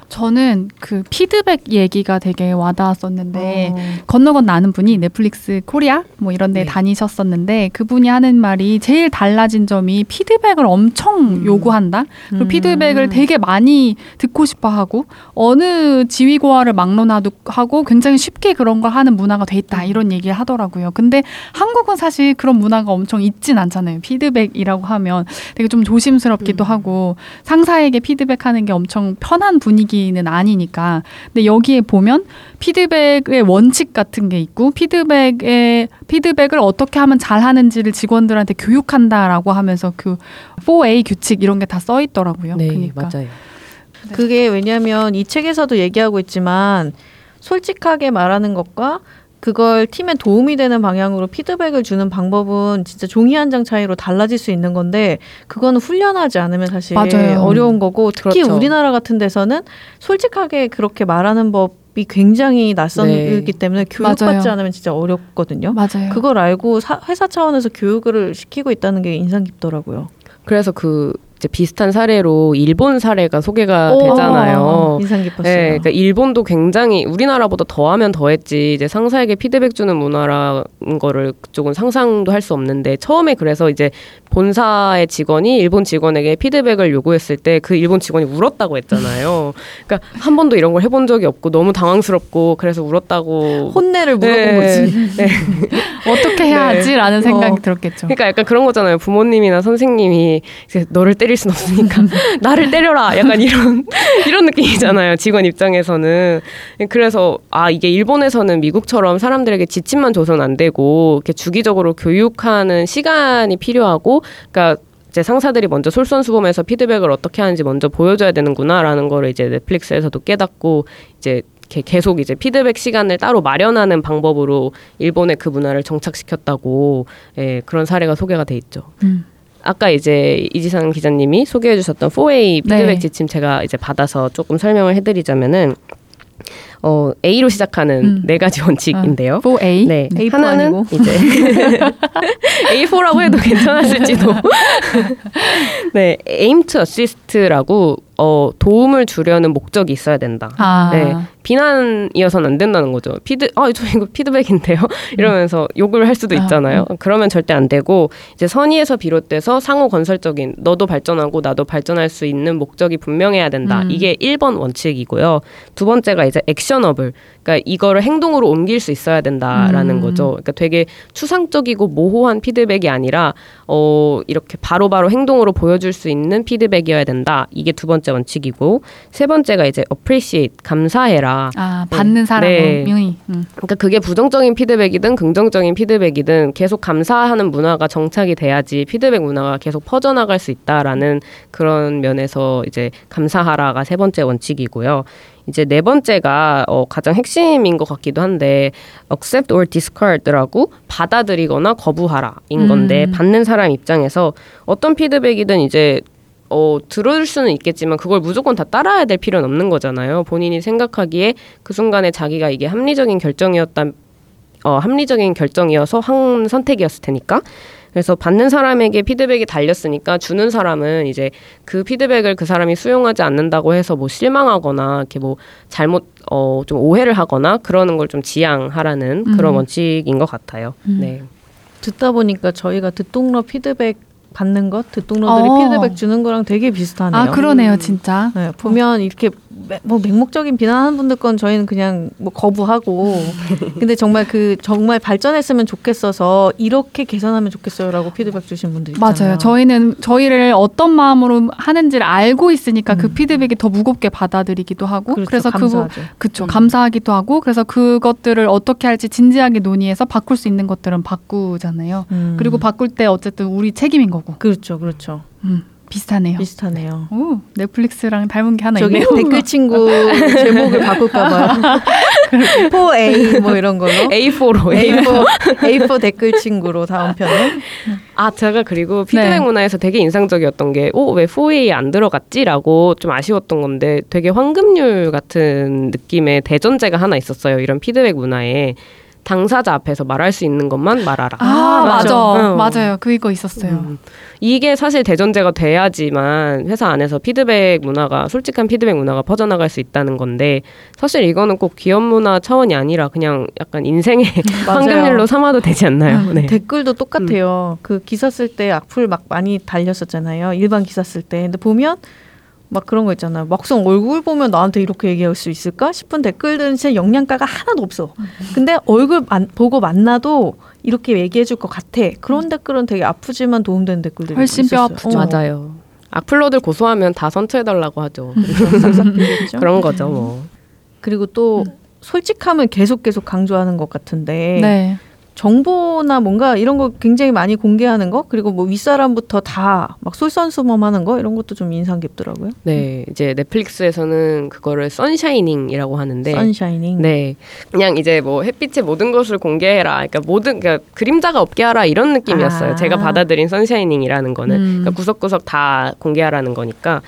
S1: 저는 그 피드백 얘기가 되게 와닿았었는데
S2: 어.
S1: 건너 건너 아는 분이 넷플릭스 코리아 뭐 이런 데
S3: 네.
S1: 다니셨었는데 그분이 하는 말이 제일 달라진 점이 피드백을 엄청
S2: 음.
S1: 요구한다. 그리고
S2: 음.
S1: 피드백을 되게 많이 듣고 싶어 하고 어느 지위고하를 막론하고 굉장히 쉽게 그런 걸 하는 문화가 돼 있다. 이런 얘기를 하더라고요. 근데 한국은 사실 그런 문화가 엄청 있진 않잖아요. 피드백이라고 하면 되게 좀 조심스럽기도
S3: 음.
S1: 하고 상사에게 피드백하는 게 엄청 편한 분위기 는 아니니까. 근데 여기에 보면 피드백의 원칙 같은 게 있고 피드백의 피드백을 어떻게 하면 잘 하는지를 직원들한테 교육한다라고 하면서 그 포 에이 규칙 이런 게 다 써 있더라고요.
S3: 네,
S1: 그러니까.
S3: 맞아요.
S2: 그게 왜냐하면 이 책에서도 얘기하고 있지만 솔직하게 말하는 것과 그걸 팀에 도움이 되는 방향으로 피드백을 주는 방법은 진짜 종이 한 장 차이로 달라질 수 있는 건데 그거는 훈련하지 않으면 사실
S1: 맞아요.
S2: 어려운 거고 특히
S3: 그렇죠.
S2: 우리나라 같은 데서는 솔직하게 그렇게 말하는 법이 굉장히 낯선기
S3: 네.
S2: 때문에 교육받지
S1: 맞아요.
S2: 않으면 진짜 어렵거든요.
S1: 맞아요.
S2: 그걸 알고 사, 회사 차원에서 교육을 시키고 있다는 게 인상 깊더라고요.
S3: 그래서 그 이제 비슷한 사례로 일본 사례가 소개가
S2: 오,
S3: 되잖아요.
S2: 인상 깊었어요.
S3: 네, 그러니까 일본도 굉장히 우리나라보다 더하면 더했지 이제 상사에게 피드백 주는 문화라는 거를 그쪽은 상상도 할 수 없는데 처음에 그래서 이제 본사의 직원이 일본 직원에게 피드백을 요구했을 때 그 일본 직원이 울었다고 했잖아요. 그러니까 한 번도 이런 걸 해본 적이 없고 너무 당황스럽고 그래서 울었다고.
S2: 혼내를 물어본
S3: 네,
S2: 거지.
S3: 네.
S1: 어떻게 해야
S3: 네.
S1: 하지라는 생각이
S2: 어.
S1: 들었겠죠.
S3: 그러니까 약간 그런 거잖아요. 부모님이나 선생님이 이제 너를 때릴 순 없으니까 나를 때려라. 약간 이런 이런 느낌이잖아요. 직원 입장에서는. 그래서 아 이게 일본에서는 미국처럼 사람들에게 지침만 줘서는 안 되고 이렇게 주기적으로 교육하는 시간이 필요하고, 그러니까 이제 상사들이 먼저 솔선수범해서 피드백을 어떻게 하는지 먼저 보여줘야 되는구나라는 거를 이제 넷플릭스에서도 깨닫고 이제 이렇게 계속 이제 피드백 시간을 따로 마련하는 방법으로 일본의 그 문화를 정착시켰다고, 예, 그런 사례가 소개가 돼 있죠.
S1: 음.
S3: 아까 이제 이지상 기자님이 소개해 주셨던 포에이 피드백
S1: 네.
S3: 지침 제가 이제 받아서 조금 설명을 해드리자면은 어, A로 시작하는
S1: 음.
S3: 네 가지 원칙인데요.
S1: 포 에이.
S3: 네,
S2: 에이 포
S3: 하나는
S2: 아니고.
S3: 이제 에이 포라고 해도 괜찮았을지도. 네, aim to assist라고 어, 도움을 주려는 목적이 있어야 된다.
S1: 아.
S3: 네, 비난이어서는 안 된다는 거죠. 피드, 아, 저 이거 피드백인데요? 이러면서 욕을 할 수도 있잖아요.
S1: 아, 음.
S3: 그러면 절대 안 되고, 이제 선의에서 비롯돼서 상호 건설적인, 너도 발전하고 나도 발전할 수 있는 목적이 분명해야 된다.
S1: 음.
S3: 이게 일 번 원칙이고요. 두 번째가 이제 액셔너블. 그러니까 이거를 행동으로 옮길 수 있어야 된다라는
S1: 음.
S3: 거죠. 그러니까 되게 추상적이고 모호한 피드백이 아니라, 어, 이렇게 바로바로 행동으로 보여줄 수 있는 피드백이어야 된다. 이게 두 번째 원칙이고, 세 번째가 이제 appreciate, 감사해라.
S1: 아, 받는 사람은
S3: 네.
S1: 명의. 음.
S3: 그러니까 그게 부정적인 피드백이든 긍정적인 피드백이든 계속 감사하는 문화가 정착이 돼야지 피드백 문화가 계속 퍼져나갈 수 있다라는 그런 면에서 이제 감사하라가 세 번째 원칙이고요. 이제 네 번째가 어, 가장 핵심인 것 같기도 한데 accept or discard라고 받아들이거나 거부하라인 건데,
S1: 음.
S3: 받는 사람 입장에서 어떤 피드백이든 이제 어, 들을 수는 있겠지만 그걸 무조건 다 따라야 될 필요는 없는 거잖아요. 본인이 생각하기에 그 순간에 자기가 이게 합리적인 결정이었다, 어, 합리적인 결정이어서 한 선택이었을 테니까. 그래서 받는 사람에게 피드백이 달렸으니까 주는 사람은 이제 그 피드백을 그 사람이 수용하지 않는다고 해서 뭐 실망하거나 이렇게 뭐 잘못 어, 좀 오해를 하거나 그러는 걸 좀 지양하라는
S1: 음.
S3: 그런 원칙인 것 같아요.
S1: 음.
S3: 네.
S2: 듣다 보니까 저희가 듣동러 피드백 받는 것, 듣동러들이
S1: 어.
S2: 피드백 주는 거랑 되게 비슷하네요.
S1: 아, 그러네요, 진짜.
S2: 네, 보면 이렇게 매- 뭐 맹목적인 비난하는 분들 건 저희는 그냥 뭐 거부하고, 근데 정말 그 정말 발전했으면 좋겠어서 이렇게 개선하면 좋겠어요라고 피드백 주신 분들 있잖아요.
S1: 맞아요. 저희는 저희를 어떤 마음으로 하는지를 알고 있으니까 그
S2: 음.
S1: 피드백이 더 무겁게 받아들이기도 하고,
S2: 그렇죠,
S1: 그래서 그 부-
S2: 감사하죠.
S1: 그쵸
S2: 음.
S1: 감사하기도 하고, 그래서 그것들을 어떻게 할지 진지하게 논의해서 바꿀 수 있는 것들은 바꾸잖아요.
S2: 음.
S1: 그리고 바꿀 때 어쨌든 우리 책임인 거고.
S2: 그렇죠, 그렇죠.
S1: 음, 비슷하네요.
S2: 비슷하네요.
S1: 오, 넷플릭스랑 닮은 게 하나
S2: 저기
S1: 있네요.
S2: 댓글 친구 제목을 바꿀까봐요. 포 에이 뭐 이런 걸로.
S3: 에이 포로
S2: 에이 포 에이 포 댓글 친구로 다음 편에.
S3: 아, 제가 그리고 피드백
S1: 네.
S3: 문화에서 되게 인상적이었던 게, 오, 왜 포에이 안 들어갔지라고 좀 아쉬웠던 건데, 되게 황금률 같은 느낌의 대전제가 하나 있었어요. 이런 피드백 문화에. 당사자 앞에서 말할 수 있는 것만 말하라.
S1: 아, 맞아.
S3: 어.
S1: 맞아요. 그거 있었어요.
S3: 음. 이게 사실 대전제가 돼야지만 회사 안에서 피드백 문화가, 솔직한 피드백 문화가 퍼져나갈 수 있다는 건데, 사실 이거는 꼭 기업 문화 차원이 아니라 그냥 약간 인생의
S2: 맞아요.
S3: 황금률로 삼아도 되지 않나요? 네.
S2: 댓글도 똑같아요. 그 기사 쓸 때 악플 막 많이 달렸었잖아요. 일반 기사 쓸 때. 근데 보면 막 그런 거 있잖아요. 막상 얼굴 보면 나한테 이렇게 얘기할 수 있을까 싶은 댓글들은 진짜 영양가가 하나도 없어. 근데 얼굴 만, 보고 만나도 이렇게 얘기해 줄 것 같아. 그런 댓글은 되게 아프지만 도움되는 댓글들이
S1: 훨씬 뼈
S2: 있었어요.
S1: 아프죠.
S2: 어.
S3: 맞아요. 악플러들 고소하면 다 선처해달라고 하죠.
S2: 싹싹 빌겠죠.
S3: 그런 거죠, 뭐.
S2: 그리고 또 솔직함을 계속 계속 강조하는 것 같은데
S1: 네.
S2: 정보나 뭔가 이런 거 굉장히 많이 공개하는 거, 그리고 뭐 윗사람부터 다 막 솔선수범하는 거, 이런 것도 좀 인상 깊더라고요.
S3: 네, 이제 넷플릭스에서는 그거를 선샤이닝이라고 하는데,
S2: 선샤이닝.
S3: 네, 그냥 이제 뭐 햇빛의 모든 것을 공개해라, 그러니까 모든, 그러니까 그림자가 없게 하라 이런 느낌이었어요.
S2: 아.
S3: 제가 받아들인 선샤이닝이라는 거는,
S1: 음.
S3: 그러니까 구석구석 다 공개하라는 거니까,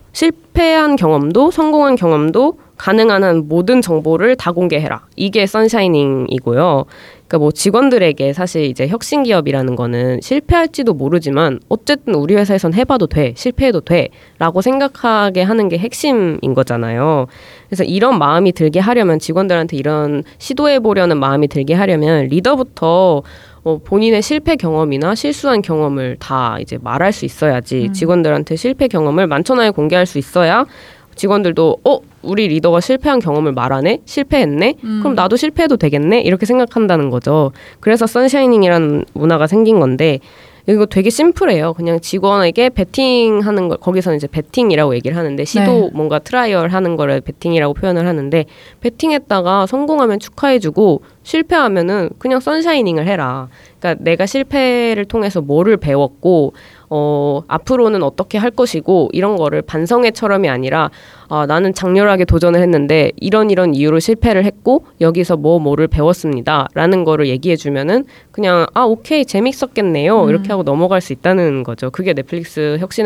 S3: 실패한 경험도 성공한 경험도 가능한 한 모든 정보를 다 공개해라. 이게 선샤이닝이고요. 그러니까 뭐 직원들에게 사실 이제 혁신 기업이라는 거는 실패할지도 모르지만 어쨌든 우리 회사에선 해봐도 돼, 실패해도 돼라고 생각하게 하는 게 핵심인 거잖아요. 그래서 이런 마음이 들게 하려면 직원들한테 이런 시도해 보려는 마음이 들게 하려면 리더부터 어, 본인의 실패 경험이나 실수한 경험을 다 이제 말할 수 있어야지 음. 직원들한테 실패 경험을 만천하에 공개할 수 있어야 직원들도 어? 우리 리더가 실패한 경험을 말하네? 실패했네? 음. 그럼 나도 실패해도 되겠네? 이렇게 생각한다는 거죠. 그래서 선샤이닝이라는 문화가 생긴 건데 이거 되게 심플해요. 그냥 직원에게 베팅하는 걸, 거기서는 이제 베팅이라고 얘기를 하는데 시도 네. 뭔가 트라이얼 하는 거를 베팅이라고 표현을 하는데 베팅했다가 성공하면 축하해주고 실패하면은 그냥 선샤이닝을 해라. 그러니까 내가 실패를 통해서 뭐를 배웠고 어, 앞으로는 어떻게 할 것이고 이런 거를 반성회처럼이 아니라 아, 나는 장렬하게 도전을 했는데 이런 이런 이유로 실패를 했고 여기서 뭐 뭐를 배웠습니다 라는 거를 얘기해 주면은 그냥 아 오케이 재밌었겠네요 음. 이렇게 하고 넘어갈 수 있다는 거죠. 그게 넷플릭스 혁신의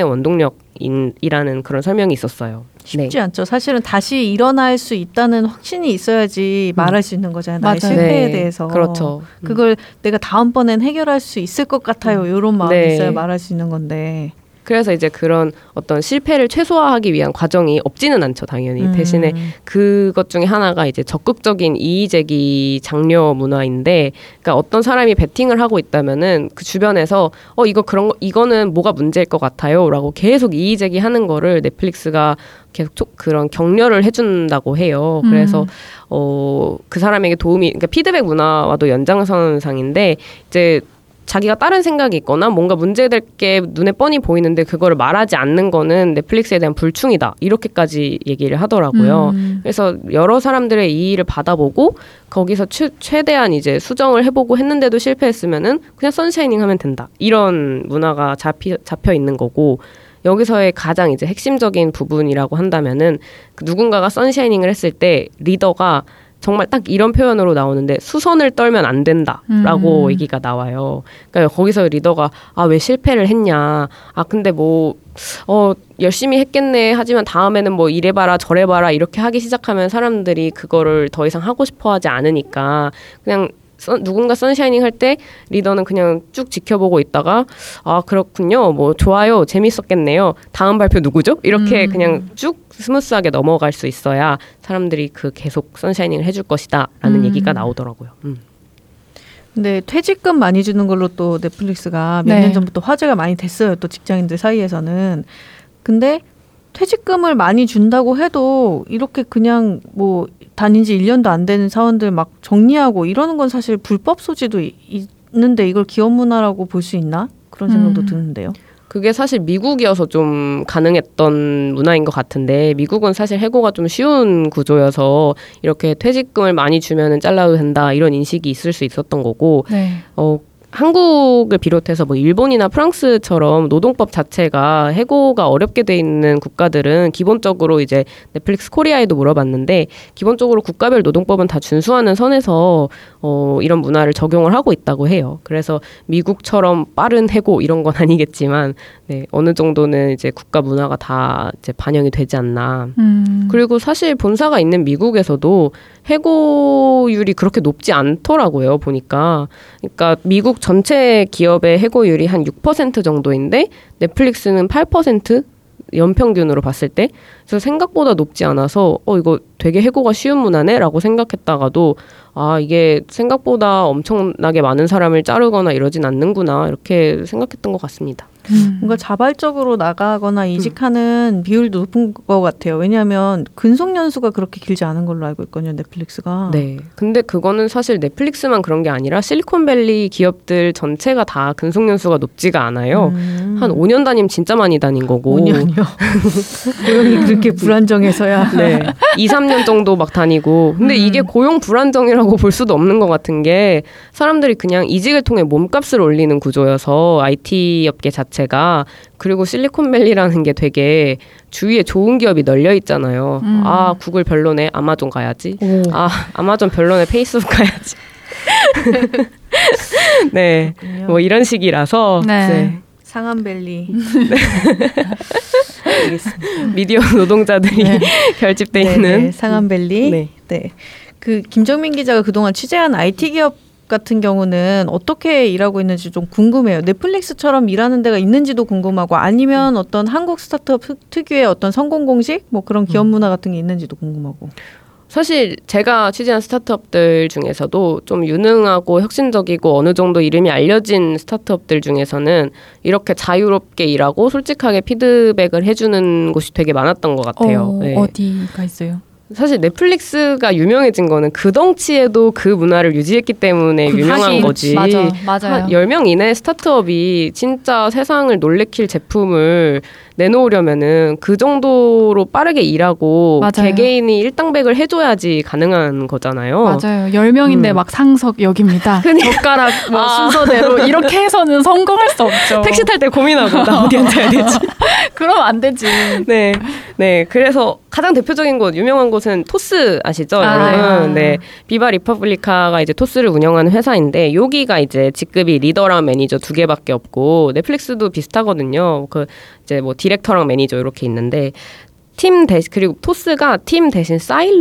S3: 원동력이라는 그런 설명이 있었어요.
S2: 쉽지
S3: 네.
S2: 않죠. 사실은 다시 일어날 수 있다는 확신이 있어야지 음. 말할 수 있는 거잖아요. 나의
S1: 맞아요.
S2: 실패에
S3: 네.
S2: 대해서.
S3: 그렇죠.
S2: 그걸 내가 다음번엔 해결할 수 있을 것 같아요.
S3: 음.
S2: 이런 마음이
S3: 네.
S2: 있어야 말할 수 있는 건데.
S3: 그래서 이제 그런 어떤 실패를 최소화하기 위한 과정이 없지는 않죠, 당연히. 음. 대신에 그것 중에 하나가 이제 적극적인 이의제기 장려 문화인데, 그러니까 어떤 사람이 베팅을 하고 있다면은 그 주변에서 어 이거 그런 거 이거는 뭐가 문제일 것 같아요라고 계속 이의제기하는 거를 넷플릭스가 계속 초, 그런 격려를 해준다고 해요. 그래서 음. 어, 그 사람에게 도움이, 그러니까 피드백 문화와도 연장선상인데 이제. 자기가 다른 생각이 있거나 뭔가 문제될 게 눈에 뻔히 보이는데 그거를 말하지 않는 거는 넷플릭스에 대한 불충이다. 이렇게까지 얘기를 하더라고요. 음. 그래서 여러 사람들의 이의를 받아보고 거기서 최, 최대한 이제 수정을 해보고 했는데도 실패했으면은 그냥 선샤이닝 하면 된다. 이런 문화가 잡히, 잡혀 있는 거고 여기서의 가장 이제 핵심적인 부분이라고 한다면은 그 누군가가 선샤이닝을 했을 때 리더가 정말 딱 이런 표현으로 나오는데 수선을 떨면 안 된다라고 음. 얘기가 나와요. 그러니까 거기서 리더가 아, 왜 실패를 했냐. 아, 근데 뭐 어, 열심히 했겠네. 하지만 다음에는 뭐 이래봐라 저래봐라 이렇게 하기 시작하면 사람들이 그거를 더 이상 하고 싶어 하지 않으니까 그냥 선, 누군가 선샤이닝 할 때 리더는 그냥 쭉 지켜보고 있다가 아 그렇군요 뭐 좋아요 재밌었겠네요 다음 발표 누구죠? 이렇게 음. 그냥 쭉 스무스하게 넘어갈 수 있어야 사람들이 그 계속 선샤이닝을 해줄 것이다 라는 음. 얘기가 나오더라고요. 음.
S2: 근데 퇴직금 많이 주는 걸로 또 넷플릭스가 몇 년 네. 전부터 화제가 많이 됐어요. 또 직장인들 사이에서는. 근데 퇴직금을 많이 준다고 해도 이렇게 그냥 뭐 다닌 지 일 년도 안 되는 사원들 막 정리하고 이러는 건 사실 불법 소지도 이, 있는데 이걸 기업 문화라고 볼 수 있나? 그런 생각도 음. 드는데요.
S3: 그게 사실 미국이어서 좀 가능했던 문화인 것 같은데 미국은 사실 해고가 좀 쉬운 구조여서 이렇게 퇴직금을 많이 주면은 잘라도 된다 이런 인식이 있을 수 있었던 거고 네. 어, 한국을 비롯해서 뭐 일본이나 프랑스처럼 노동법 자체가 해고가 어렵게 돼 있는 국가들은 기본적으로 이제 넷플릭스 코리아에도 물어봤는데 기본적으로 국가별 노동법은 다 준수하는 선에서 어, 이런 문화를 적용을 하고 있다고 해요. 그래서 미국처럼 빠른 해고 이런 건 아니겠지만 네, 어느 정도는 이제 국가 문화가 다 이제 반영이 되지 않나. 음. 그리고 사실 본사가 있는 미국에서도 해고율이 그렇게 높지 않더라고요, 보니까. 그러니까 미국 전체 기업의 해고율이 한 육 퍼센트 정도인데 넷플릭스는 팔 퍼센트? 연평균으로 봤을 때. 그래서 생각보다 높지 않아서 어 이거 되게 해고가 쉬운 문화네? 라고 생각했다가도 아 이게 생각보다 엄청나게 많은 사람을 자르거나 이러진 않는구나 이렇게 생각했던 것 같습니다.
S2: 음. 뭔가 자발적으로 나가거나 이직하는 음. 비율도 높은 것 같아요. 왜냐하면 근속연수가 그렇게 길지 않은 걸로 알고 있거든요. 넷플릭스가.
S3: 네. 근데 그거는 사실 넷플릭스만 그런 게 아니라 실리콘밸리 기업들 전체가 다 근속연수가 높지가 않아요. 음. 한 오 년 다니면 진짜 많이 다닌 거고.
S2: 오 년이요? 고용이 그렇게 불안정해서야.
S3: 네. 이, 삼 년 정도 막 다니고. 근데 음. 이게 고용 불안정이라고 볼 수도 없는 것 같은 게 사람들이 그냥 이직을 통해 몸값을 올리는 구조여서 아이티 업계 자체 제가 그리고 실리콘밸리라는 게 되게 주위에 좋은 기업이 널려 있잖아요. 음. 아 구글 별로네 아마존 가야지. 오. 아 아마존 별로네 페이스북 가야지. 네, 그렇군요. 뭐 이런 식이라서
S2: 네. 네. 상한밸리. 네. 알겠습니다.
S3: 미디어 노동자들이 네. 결집돼
S2: 네,
S3: 있는
S2: 네. 상한밸리. 네. 네. 그 김정민 기자가 그동안 취재한 아이티 기업 같은 경우는 어떻게 일하고 있는지 좀 궁금해요. 넷플릭스처럼 일하는 데가 있는지도 궁금하고 아니면 어떤 한국 스타트업 특유의 어떤 성공 공식 뭐 그런 기업 문화 같은 게 있는지도 궁금하고.
S3: 사실 제가 취재한 스타트업들 중에서도 좀 유능하고 혁신적이고 어느 정도 이름이 알려진 스타트업들 중에서는 이렇게 자유롭게 일하고 솔직하게 피드백을 해주는 곳이 되게 많았던 것 같아요.
S1: 어,
S3: 네.
S1: 어디가 있어요?
S3: 사실 넷플릭스가 유명해진 거는 그 덩치에도 그 문화를 유지했기 때문에
S1: 그
S3: 유명한
S1: 하긴,
S3: 거지.
S1: 맞아, 맞아요.
S3: 한 열 명 이내 스타트업이 진짜 세상을 놀래킬 제품을 내놓으려면은 그 정도로 빠르게 일하고
S1: 맞아요.
S3: 개개인이 일당백을 해줘야지 가능한 거잖아요.
S1: 맞아요. 열 명인데
S3: 음.
S1: 막 상석 여기입니다. 젓가락 뭐
S3: 아.
S1: 순서대로 이렇게 해서는 성공할 수 없죠.
S3: 택시 탈 때 고민하고 나 어디 앉아야 되지.
S1: 그럼 안 되지.
S3: 네, 네. 그래서 가장 대표적인 곳, 유명한 곳은 토스 아시죠,
S1: 아.
S3: 여러분? 네, 비바 리퍼블리카가 이제 토스를 운영하는 회사인데 여기가 이제 직급이 리더랑 매니저 두 개밖에 없고 넷플릭스도 비슷하거든요. 그 이제 뭐 디렉터랑 매니저 이렇게 있는데. 팀 대신 그리고 토스가 팀 대신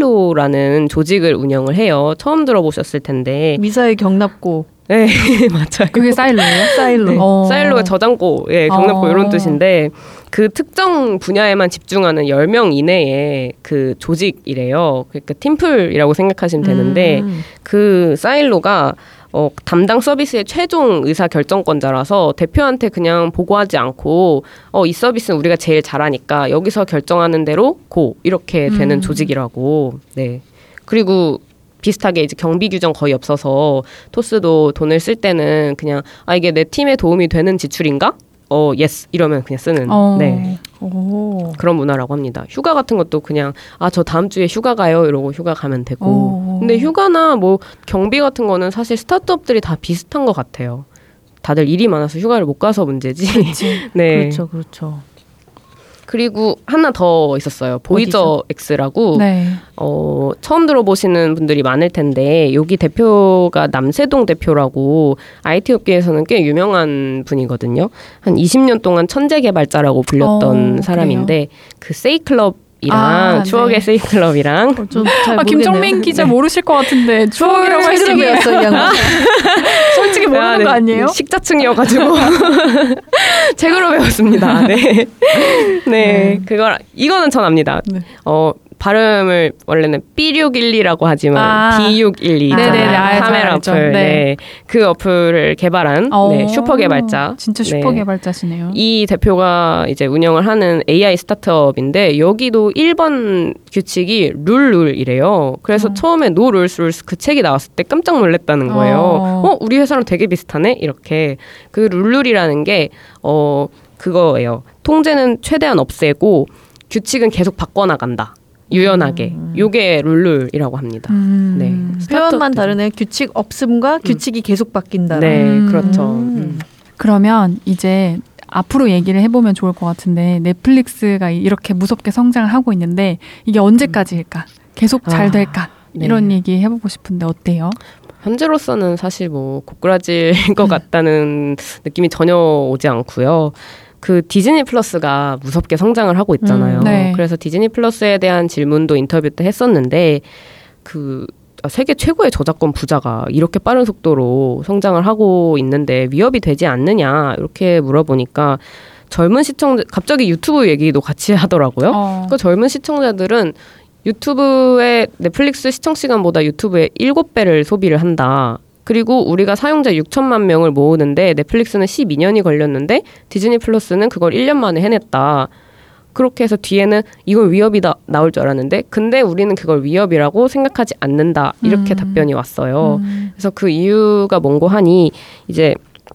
S3: 사일로라는 조직을 운영을 해요. 처음 들어보셨을 텐데.
S2: 미사일 경납고.
S3: 네, 맞아요.
S1: 그게 사일로예요?
S2: 사일로.
S3: 네.
S1: 어.
S3: 사일로가 저장고, 예, 경납고
S1: 어.
S3: 이런 뜻인데 그 특정 분야에만 집중하는 열 명 이내의 그 조직이래요. 그러니까 팀플이라고 생각하시면 되는데
S2: 음.
S3: 그 사일로가 어, 담당 서비스의 최종 의사 결정권자라서 대표한테 그냥 보고하지 않고 어, 이 서비스는 우리가 제일 잘하니까 여기서 결정하는 대로 고 이렇게 되는
S1: 음.
S3: 조직이라고. 네. 그리고 비슷하게 이제 경비 규정 거의 없어서 토스도 돈을 쓸 때는 그냥 아 이게 내 팀에 도움이 되는 지출인가? 어, 예스 이러면 그냥 쓰는
S1: 어.
S3: 네
S2: 오.
S3: 그런 문화라고 합니다. 휴가 같은 것도 그냥 아 저 다음 주에 휴가 가요 이러고 휴가 가면 되고.
S1: 오.
S3: 근데 휴가나 뭐 경비 같은 거는 사실 스타트업들이 다 비슷한 것 같아요. 다들 일이 많아서 휴가를 못 가서 문제지. 네.
S2: 그렇죠, 그렇죠.
S3: 그리고 하나 더 있었어요. 보이저 X라고
S1: 네.
S3: 어, 처음 들어보시는 분들이 많을 텐데 여기 대표가 남세동 대표라고 아이티 업계에서는 꽤 유명한 분이거든요. 한 이십 년 동안 천재 개발자라고 불렸던
S1: 어,
S3: 사람인데 그 세이클럽 이랑
S1: 아,
S3: 추억의
S1: 네.
S3: 세이클럽이랑
S2: 어, 좀잘
S1: 아, 김정민 기자
S3: 네.
S1: 모르실 것 같은데 추억이라고 할 수 있는
S2: 배웠어, 이 양반.
S1: 솔직히 모르는
S3: 아, 네.
S1: 거 아니에요?
S3: 식자층이어가지고 책으로 배웠습니다. 네, 네,
S1: 네.
S3: 그걸 이거는 전 압니다.
S1: 네.
S3: 어 발음을 원래는 비 육일이라고 하지만
S1: 아.
S3: 비 육일이
S1: 네네네,
S3: 있잖아요.
S1: 알죠,
S3: 카메라
S1: 알죠.
S3: 어플.
S1: 네.
S3: 네. 그 어플을 개발한
S1: 어,
S3: 네, 슈퍼 개발자.
S1: 진짜
S3: 네.
S1: 슈퍼 개발자시네요.
S3: 이 대표가 이제 운영을 하는 에이아이 스타트업인데 여기도 일 번 규칙이 룰룰이래요. 그래서
S1: 어.
S3: 처음에 노 룰스 룰스 그 책이 나왔을 때 깜짝 놀랐다는 거예요.
S1: 어.
S3: 어, 우리 회사랑 되게 비슷하네? 이렇게. 그 룰룰이라는 게 어, 그거예요. 통제는 최대한 없애고 규칙은 계속 바꿔나간다. 유연하게.
S2: 음.
S3: 요게 룰룰이라고 합니다.
S1: 음.
S3: 네.
S2: 표현만
S3: 스타트업들은.
S2: 다르네. 규칙 없음과 규칙이 계속 바뀐다.
S3: 네,
S1: 음.
S3: 그렇죠.
S2: 음.
S3: 음.
S1: 그러면 이제 앞으로 얘기를 해보면 좋을 것 같은데 넷플릭스가 이렇게 무섭게 성장을 하고 있는데 이게 언제까지일까? 계속 잘
S3: 아,
S1: 될까?
S3: 네.
S1: 이런 얘기 해보고 싶은데 어때요?
S3: 현재로서는 사실 뭐 고꾸라질 것 같다는 느낌이 전혀 오지 않고요. 그 디즈니 플러스가 무섭게 성장을 하고 있잖아요.
S1: 음, 네.
S3: 그래서 디즈니 플러스에 대한 질문도 인터뷰 때 했었는데 그 세계 최고의 저작권 부자가 이렇게 빠른 속도로 성장을 하고 있는데 위협이 되지 않느냐 이렇게 물어보니까 젊은 시청자 갑자기 유튜브 얘기도 같이 하더라고요.
S1: 어.
S3: 그 젊은 시청자들은 유튜브의 넷플릭스 시청 시간보다 유튜브에 일곱 배를 소비를 한다. 그리고 우리가 사용자 육천만 명을 모으는데 넷플릭스는 십이 년이 걸렸는데 디즈니 플러스는 그걸 일 년 만에 해냈다. 그렇게 해서 뒤에는 이건 위협이다 나올 줄 알았는데 근데 우리는 그걸 위협이라고 생각하지 않는다. 이렇게
S1: 음.
S3: 답변이 왔어요.
S1: 음.
S3: 그래서 그 이유가 뭔고 하니 이제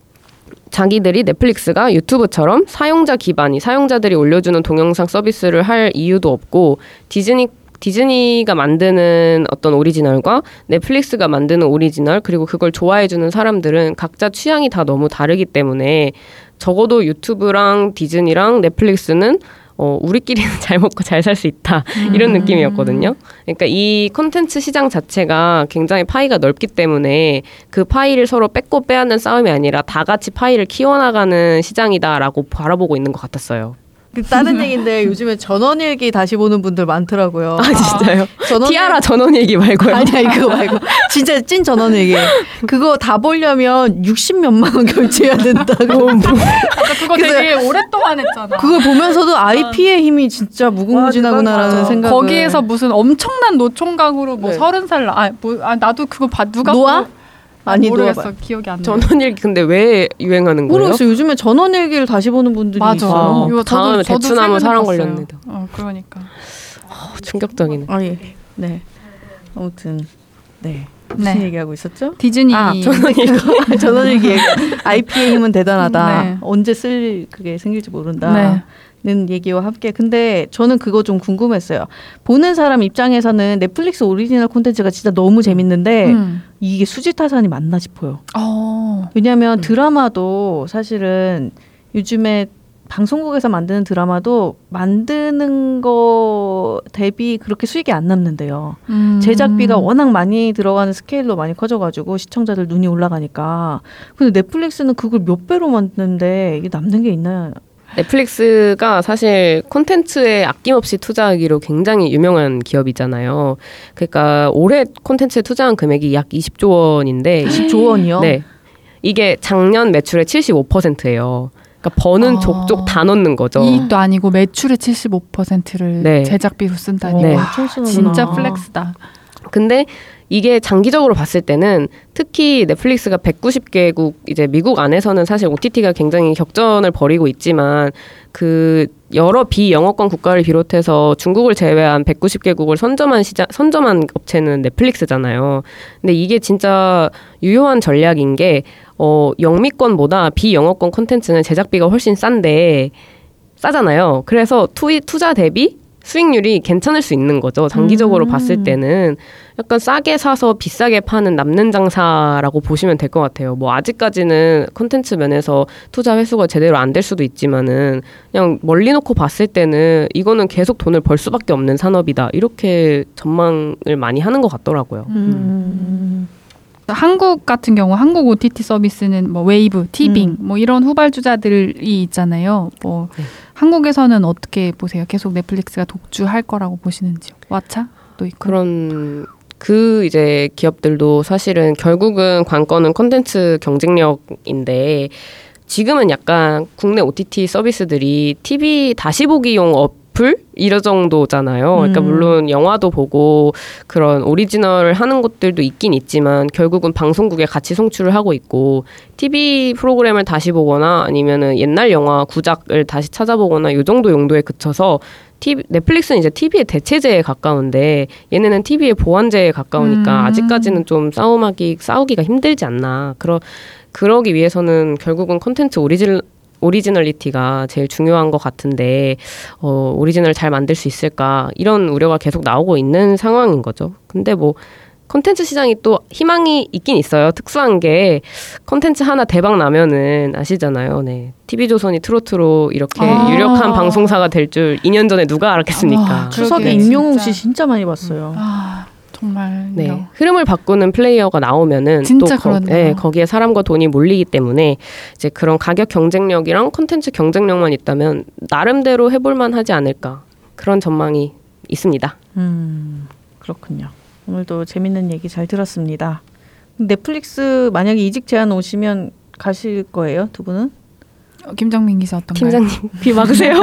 S3: 자기들이 넷플릭스가 유튜브처럼 사용자 기반이 사용자들이 올려주는 동영상 서비스를 할 이유도 없고 디즈니 디즈니가 만드는 어떤 오리지널과 넷플릭스가 만드는 오리지널 그리고 그걸 좋아해주는 사람들은 각자 취향이 다 너무 다르기 때문에 적어도 유튜브랑 디즈니랑 넷플릭스는 어, 우리끼리는 잘 먹고 잘 살 수 있다 이런
S1: 음.
S3: 느낌이었거든요. 그러니까 이 콘텐츠 시장 자체가 굉장히 파이가 넓기 때문에 그 파이를 서로 뺏고 빼앗는 싸움이 아니라 다 같이 파이를 키워나가는 시장이다라고 바라보고 있는 것 같았어요.
S2: 그 다른 얘기인데 요즘에 전원일기 다시 보는 분들 많더라고요.
S3: 아 진짜요?
S2: 전원
S3: 티아라 전원 얘기 말고요.
S2: 아니 아니 그거 말고 진짜 찐 전원일기. 그거 다 보려면 육십몇만 원 결제해야 된다고.
S1: 그거 되게 오랫동안 했잖아.
S2: 그걸 보면서도 아이피의 힘이 진짜 무궁무진하구나라는
S3: 맞아.
S2: 생각을.
S1: 거기에서 무슨 엄청난 노총각으로 뭐
S2: 네.
S1: 서른 살 나, 아, 뭐, 아 나도 그거 봐 누가
S2: 노아?
S1: 보-
S2: 아니
S1: 모르겠어.
S2: 노아.
S1: 기억이 안 나.
S3: 전원 얘기 근데 왜 유행하는 거예요?
S2: 모르겠어요. 요즘에 전원일기를 다시 보는 분들이
S1: 맞아.
S2: 있어요.
S1: 이거 저도-
S3: 다음에
S1: 저도
S3: 대추나무
S1: 최근에
S3: 사랑
S1: 봤어요.
S3: 걸렸네요.
S1: 어, 그러니까.
S3: 어, 충격적이네.
S2: 아 예. 네. 아무튼 네. 무슨
S1: 네.
S2: 얘기하고 있었죠?
S1: 디즈니
S2: 아, 전원일기. 전원일기 얘기. 아이피의 힘은 대단하다.
S1: 네.
S2: 언제 쓸 그게 생길지 모른다.
S1: 네.
S2: 는 얘기와 함께 근데 저는 그거 좀 궁금했어요. 보는 사람 입장에서는 넷플릭스 오리지널 콘텐츠가 진짜 너무 재밌는데
S1: 음.
S2: 이게 수지타산이 맞나 싶어요.
S1: 어.
S2: 왜냐하면 드라마도 사실은 요즘에 방송국에서 만드는 드라마도 만드는 거 대비 그렇게 수익이 안 남는데요.
S1: 음.
S2: 제작비가 워낙 많이 들어가는 스케일로 많이 커져가지고 시청자들 눈이 올라가니까. 근데 넷플릭스는 그걸 몇 배로 만드는데 이게 남는 게 있나요?
S3: 넷플릭스가 사실 콘텐츠에 아낌없이 투자하기로 굉장히 유명한 기업이잖아요. 그러니까 올해 콘텐츠에 투자한 금액이 약 이십조 원인데
S2: 이십조 원이요?
S3: 네. 이게 작년 매출의 칠십오 퍼센트예요. 그러니까 버는
S1: 아.
S3: 족족 다 넣는 거죠.
S1: 이익도 아니고 매출의 칠십오 퍼센트를
S3: 네.
S1: 제작비로 쓴다니.
S3: 네.
S1: 와,
S2: 엄청 쓰는구나.
S1: 진짜 플렉스다.
S3: 근데 이게 장기적으로 봤을 때는 특히 넷플릭스가 백구십 개국 이제 미국 안에서는 사실 오티티가 굉장히 격전을 벌이고 있지만 그 여러 비영어권 국가를 비롯해서 중국을 제외한 백구십 개국을 선점한 시장 선점한 업체는 넷플릭스잖아요. 근데 이게 진짜 유효한 전략인 게 어, 영미권보다 비영어권 콘텐츠는 제작비가 훨씬 싼데 싸잖아요. 그래서 투, 투자 대비 수익률이 괜찮을 수 있는 거죠. 장기적으로
S2: 음.
S3: 봤을 때는 약간 싸게 사서 비싸게 파는 남는 장사라고 보시면 될 것 같아요. 뭐 아직까지는 콘텐츠 면에서 투자 회수가 제대로 안 될 수도 있지만은 그냥 멀리 놓고 봤을 때는 이거는 계속 돈을 벌 수밖에 없는 산업이다. 이렇게 전망을 많이 하는 것 같더라고요.
S2: 음.
S1: 한국 같은 경우 한국 오티티 서비스는 뭐 웨이브, 티빙
S2: 음.
S1: 뭐 이런 후발주자들이 있잖아요. 뭐
S3: 네.
S1: 한국에서는 어떻게 보세요? 계속 넷플릭스가 독주할 거라고 보시는지요? 왓챠도 있고.
S3: 그런 그 이제 기업들도 사실은 결국은 관건은 콘텐츠 경쟁력인데 지금은 약간 국내 오티티 서비스들이 티비 다시 보기용 어플 이런 정도잖아요. 그러니까
S2: 음.
S3: 물론 영화도 보고 그런 오리지널을 하는 것들도 있긴 있지만 결국은 방송국에 같이 송출을 하고 있고 티비 프로그램을 다시 보거나 아니면은 옛날 영화 구작을 다시 찾아보거나 요 정도 용도에 그쳐서 티비, 넷플릭스는 이제 티비의 대체제에 가까운데 얘네는 티비의 보완제에 가까우니까
S1: 음.
S3: 아직까지는 좀 싸움하기 싸우기가 힘들지 않나. 그러 그러기 위해서는 결국은 콘텐츠 오리지널 오리지널리티가 제일 중요한 것 같은데 어, 오리지널을 잘 만들 수 있을까 이런 우려가 계속 나오고 있는 상황인 거죠. 근데 뭐 콘텐츠 시장이 또 희망이 있긴 있어요. 특수한 게 콘텐츠 하나 대박 나면은 아시잖아요. 네, 티비조선이 트로트로 이렇게
S1: 아.
S3: 유력한 방송사가 될 줄 이 년 전에 누가 알았겠습니까?
S1: 아,
S2: 추석에
S1: 그러게,
S2: 임영웅
S1: 진짜.
S2: 씨 진짜 많이 봤어요.
S1: 아 정말요.
S3: 네, 흐름을 바꾸는 플레이어가 나오면은
S1: 진짜
S3: 또 거,
S1: 그렇네요.
S3: 네, 거기에 사람과 돈이 몰리기 때문에 이제 그런 가격 경쟁력이랑 콘텐츠 경쟁력만 있다면 나름대로 해볼만 하지 않을까 그런 전망이 있습니다.
S2: 음, 그렇군요. 오늘도 재밌는 얘기 잘 들었습니다. 넷플릭스 만약에 이직 제안 오시면 가실 거예요, 두 분은?
S1: 어, 김정민 기자 어떤가요?
S3: 팀장님 비 막으세요.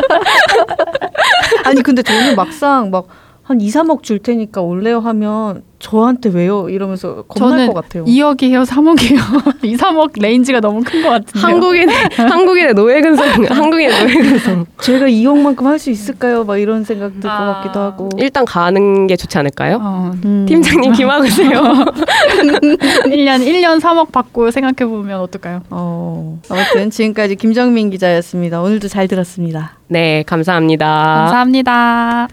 S2: 아니 근데 저는 막상 막 한 이, 삼억 줄 테니까 올래요 하면 저한테 왜요? 이러면서 겁날
S1: 저는
S2: 것 같아요.
S1: 이억이에요, 삼억이에요. 이, 삼억 레인지가 너무 큰 것 같은데요.
S3: 한국인 한국인의 노예근성, 한국인의 노예근성.
S2: 제가 이억만큼 할 수 있을까요? 막 이런 생각 들 것
S1: 아.
S2: 같기도 하고.
S3: 일단 가는 게 좋지 않을까요?
S1: 어,
S2: 음.
S3: 팀장님 비 막으세요.
S1: 일 년 일 년 삼억 받고 생각해 보면 어떨까요?
S2: 어, 아무튼 지금까지 김정민 기자였습니다. 오늘도 잘 들었습니다.
S3: 네, 감사합니다.
S1: 감사합니다.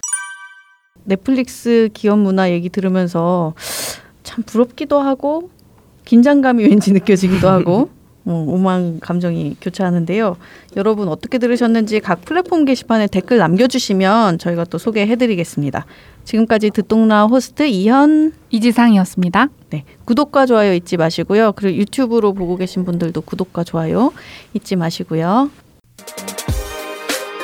S2: 넷플릭스 기업 문화 얘기 들으면서 참 부럽기도 하고 긴장감이 왠지 느껴지기도 하고 어, 오만 감정이 교차하는데요. 여러분 어떻게 들으셨는지 각 플랫폼 게시판에 댓글 남겨주시면 저희가 또 소개해드리겠습니다. 지금까지 듣동나 호스트 이현,
S1: 이지상이었습니다.
S2: 네, 구독과 좋아요 잊지 마시고요. 그리고 유튜브로 보고 계신 분들도 구독과 좋아요 잊지 마시고요.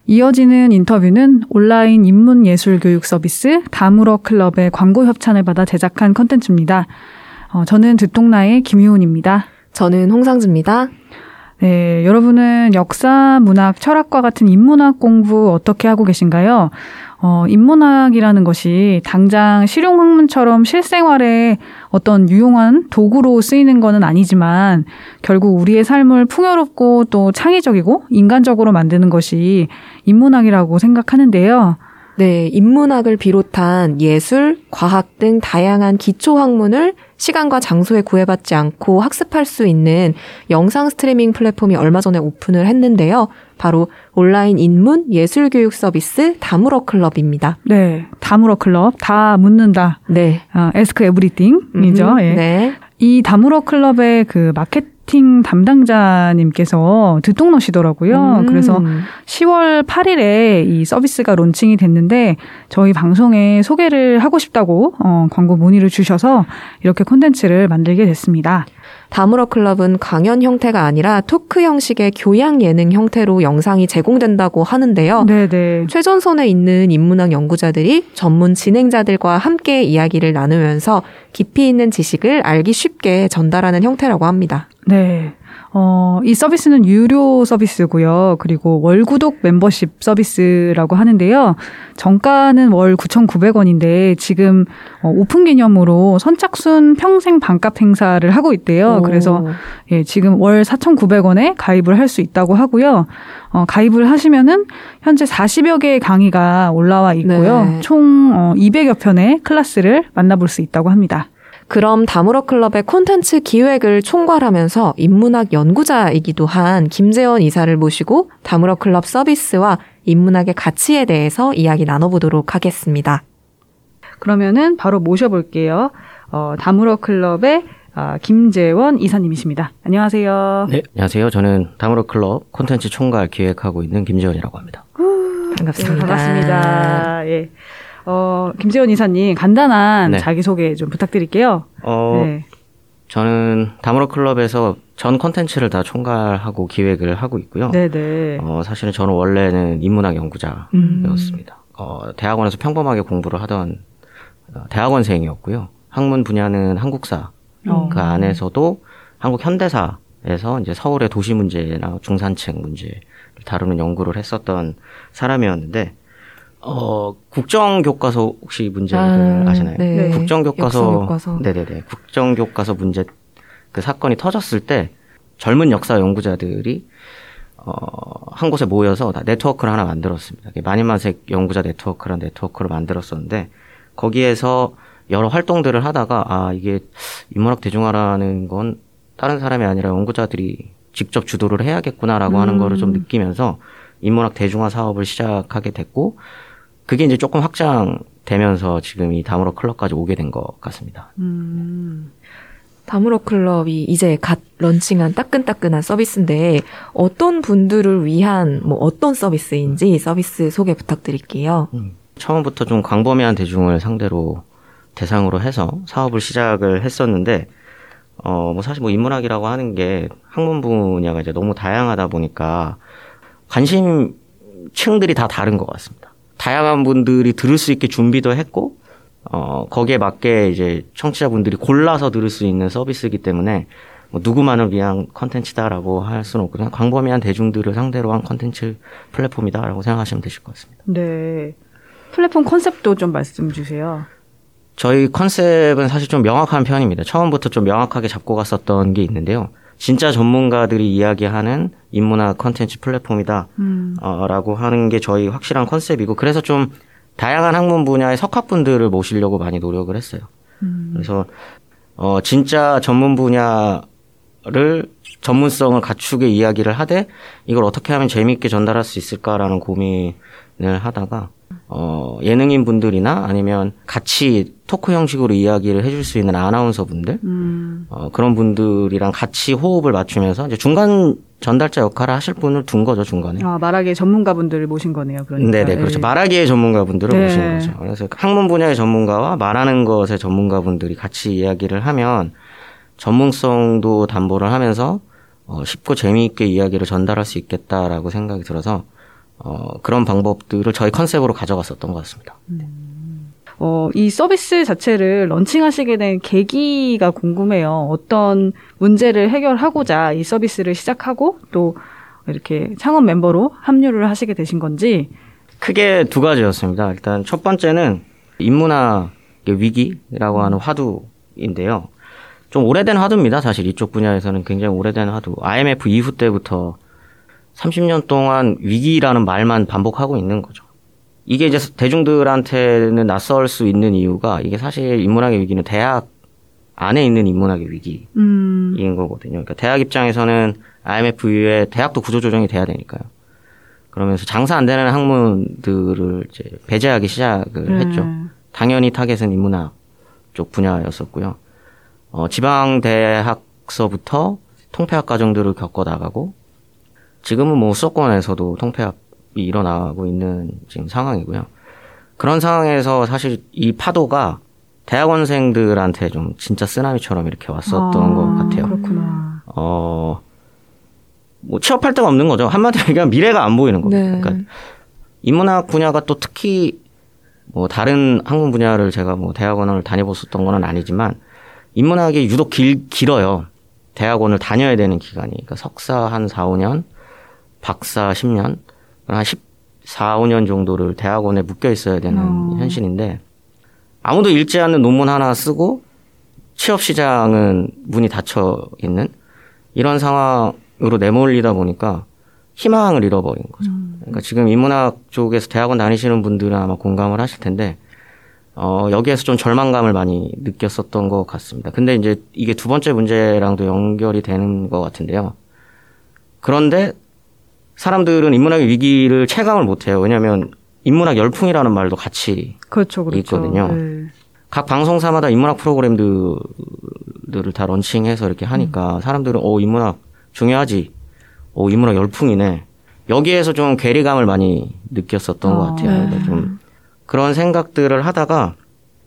S1: 이어지는 인터뷰는 온라인 인문예술교육 서비스 다물어 클럽의 광고 협찬을 받아 제작한 컨텐츠입니다. 어, 저는 듣동나의 김유은입니다.
S4: 저는 홍상주입니다.
S1: 네, 여러분은 역사, 문학, 철학과 같은 인문학 공부 어떻게 하고 계신가요? 어, 인문학이라는 것이 당장 실용학문처럼 실생활에 어떤 유용한 도구로 쓰이는 것은 아니지만 결국 우리의 삶을 풍요롭고 또 창의적이고 인간적으로 만드는 것이 인문학이라고 생각하는데요.
S4: 네, 인문학을 비롯한 예술, 과학 등 다양한 기초학문을 시간과 장소에 구애받지 않고 학습할 수 있는 영상 스트리밍 플랫폼이 얼마 전에 오픈을 했는데요. 바로 온라인 인문 예술교육 서비스 다물어 클럽입니다.
S1: 네, 다물어 클럽, 다 묻는다.
S4: 네.
S1: 어, Ask Everything이죠.
S4: 음,
S1: 예.
S4: 네.
S1: 이 다물어 클럽의 그 마케팅 담당자님께서 듣동너시더라고요.
S4: 음.
S1: 그래서 시월 팔일에 이 서비스가 론칭이 됐는데 저희 방송에 소개를 하고 싶다고 어, 광고 문의를 주셔서 이렇게 콘텐츠를 만들게 됐습니다.
S4: 다물어 클럽은 강연 형태가 아니라 토크 형식의 교양 예능 형태로 영상이 제공된다고 하는데요.
S1: 네네.
S4: 최전선에 있는 인문학 연구자들이 전문 진행자들과 함께 이야기를 나누면서 깊이 있는 지식을 알기 쉽게 전달하는 형태라고 합니다.
S1: 네. 어, 이 서비스는 유료 서비스고요. 그리고 월 구독 멤버십 서비스라고 하는데요. 정가는 월 구천구백 원인데 지금 어, 오픈 기념으로 선착순 평생 반값 행사를 하고 있대요.
S4: 오.
S1: 그래서 예, 지금 월 사천구백 원에 가입을 할 수 있다고 하고요. 어, 가입을 하시면은 현재 사십여 개의 강의가 올라와 있고요.
S4: 네.
S1: 총 어, 이백여 편의 클래스를 만나볼 수 있다고 합니다.
S4: 그럼 다물어 클럽의 콘텐츠 기획을 총괄하면서 인문학 연구자이기도 한 김재원 이사를 모시고 다물어 클럽 서비스와 인문학의 가치에 대해서 이야기 나눠보도록 하겠습니다.
S1: 그러면은 바로 모셔볼게요. 어, 다물어 클럽의 아, 김재원 이사님이십니다. 안녕하세요.
S5: 네, 안녕하세요. 저는 다물어 클럽 콘텐츠 총괄 기획하고 있는 김재원이라고 합니다.
S4: 반갑습니다.
S1: 네, 반갑습니다. 예. 어, 김재원 이사님 간단한
S5: 네.
S1: 자기소개 좀 부탁드릴게요.
S5: 어,
S1: 네.
S5: 저는 다물어 클럽에서 전 콘텐츠를 다 총괄하고 기획을 하고 있고요.
S1: 네네.
S5: 어, 사실은 저는 원래는 인문학
S1: 음.
S5: 연구자였습니다. 어, 대학원에서 평범하게 공부를 하던 어, 대학원생이었고요. 학문 분야는 한국사.
S1: 어.
S5: 그 안에서도 한국 현대사에서 이제 서울의 도시 문제나 중산층 문제를 다루는 연구를 했었던 사람이었는데, 어, 국정교과서 혹시 문제를
S4: 아,
S5: 아시나요?
S4: 네.
S5: 국정교과서,
S4: 역사교과서.
S5: 네네네. 국정교과서 문제, 그 사건이 터졌을 때 젊은 역사 연구자들이, 어, 한 곳에 모여서 다 네트워크를 하나 만들었습니다. 만인만색 연구자 네트워크라는 네트워크를 만들었었는데, 거기에서 여러 활동들을 하다가, 아, 이게 인문학 대중화라는 건 다른 사람이 아니라 연구자들이 직접 주도를 해야겠구나라고
S1: 음.
S5: 하는 거를 좀 느끼면서 인문학 대중화 사업을 시작하게 됐고, 그게 이제 조금 확장되면서 지금 이 다물어 클럽까지 오게 된 것 같습니다.
S1: 음.
S4: 다물어 클럽이 이제 갓 런칭한 따끈따끈한 서비스인데 어떤 분들을 위한 뭐 어떤 서비스인지 서비스 소개 부탁드릴게요.
S5: 음. 처음부터 좀 광범위한 대중을 상대로 대상으로 해서 사업을 시작을 했었는데, 어, 뭐 사실 뭐 인문학이라고 하는 게 학문 분야가 이제 너무 다양하다 보니까 관심층들이 다 다른 것 같습니다. 다양한 분들이 들을 수 있게 준비도 했고, 어, 거기에 맞게 이제 청취자분들이 골라서 들을 수 있는 서비스이기 때문에 뭐 누구만을 위한 컨텐츠다라고 할 수는 없고, 그냥 광범위한 대중들을 상대로 한 컨텐츠 플랫폼이다라고 생각하시면 되실 것 같습니다.
S1: 네. 플랫폼 컨셉도 좀 말씀 주세요.
S5: 저희 컨셉은 사실 좀 명확한 편입니다. 처음부터 좀 명확하게 잡고 갔었던 게 있는데요. 진짜 전문가들이 이야기하는 인문학 컨텐츠 플랫폼이다
S1: 음.
S5: 어, 라고 하는 게 저희 확실한 컨셉이고, 그래서 좀 다양한 학문 분야의 석학분들을 모시려고 많이 노력을 했어요.
S1: 음.
S5: 그래서 어, 진짜 전문 분야를 전문성을 갖추게 이야기를 하되 이걸 어떻게 하면 재미있게 전달할 수 있을까라는 고민을 하다가 어, 예능인 분들이나 아니면 같이 토크 형식으로 이야기를 해줄 수 있는 아나운서 분들,
S1: 음.
S5: 어, 그런 분들이랑 같이 호흡을 맞추면서 이제 중간 전달자 역할을 하실 분을 둔 거죠, 중간에.
S1: 아, 말하기에 전문가분들을 모신 거네요. 그러니까.
S5: 네네, 그렇죠.
S1: 네.
S5: 말하기의 전문가분들을
S1: 네.
S5: 모신 거죠. 그래서 학문 분야의 전문가와 말하는 것의 전문가분들이 같이 이야기를 하면 전문성도 담보를 하면서 어, 쉽고 재미있게 이야기를 전달할 수 있겠다라고 생각이 들어서 어, 그런 방법들을 저희 컨셉으로 가져갔었던 것 같습니다.
S2: 어, 이 서비스 자체를 런칭하시게 된 계기가 궁금해요. 어떤 문제를 해결하고자 이 서비스를 시작하고 또 이렇게 창업 멤버로 합류를 하시게 되신 건지.
S5: 크게 두 가지였습니다. 일단 첫 번째는 인문학 위기라고 하는 화두인데요. 좀 오래된 화두입니다. 사실 이쪽 분야에서는 굉장히 오래된 화두. 아이엠에프 이후 때부터 삼십 년 동안 위기라는 말만 반복하고 있는 거죠. 이게 이제 대중들한테는 낯설 수 있는 이유가 이게 사실 인문학의 위기는 대학 안에 있는 인문학의 위기인
S2: 음.
S5: 거거든요. 그러니까 대학 입장에서는 아이엠에프 이후에 대학도 구조조정이 돼야 되니까요. 그러면서 장사 안 되는 학문들을 이제 배제하기 시작을
S2: 음.
S5: 했죠. 당연히 타겟은 인문학 쪽 분야였었고요. 어, 지방 대학서부터 통폐합 과정들을 겪어 나가고 지금은 뭐 수도권에서도 통폐합이 일어나고 있는 지금 상황이고요. 그런 상황에서 사실 이 파도가 대학원생들한테 좀 진짜 쓰나미처럼 이렇게 왔었던
S2: 아,
S5: 것 같아요.
S2: 그렇구나.
S5: 어, 뭐 취업할 데가 없는 거죠. 한마디로 얘기하면 미래가 안 보이는 겁니다.
S4: 네.
S5: 그러니까 인문학 분야가 또 특히 뭐 다른 학문 분야를 제가 뭐 대학원을 다녀봤었던 건 아니지만 인문학이 유독 길, 길어요. 대학원을 다녀야 되는 기간이. 그러니까 석사 한 사, 오 년, 박사 십 년, 한 십사, 오 년 정도를 대학원에 묶여 있어야 되는
S2: 어.
S5: 현실인데 아무도 읽지 않는 논문 하나 쓰고 취업 시장은 문이 닫혀 있는 이런 상황으로 내몰리다 보니까 희망을 잃어버린 거죠. 그러니까 지금 인문학 쪽에서 대학원 다니시는 분들은 아마 공감을 하실 텐데 어, 여기에서 좀 절망감을 많이 느꼈었던 것 같습니다. 근데 이제 이게 두 번째 문제랑도 연결이 되는 것 같은데요. 그런데 사람들은 인문학의 위기를 체감을 못해요. 왜냐하면 인문학 열풍이라는 말도 같이
S2: 그렇죠, 그렇죠.
S5: 있거든요.
S2: 네.
S5: 각 방송사마다 인문학 프로그램들을 다 런칭해서 이렇게 하니까 사람들은 오 인문학 중요하지. 오 인문학 열풍이네. 여기에서 좀 괴리감을 많이 느꼈었던
S2: 아,
S5: 것 같아요.
S2: 네.
S5: 그러니까 좀 그런 생각들을 하다가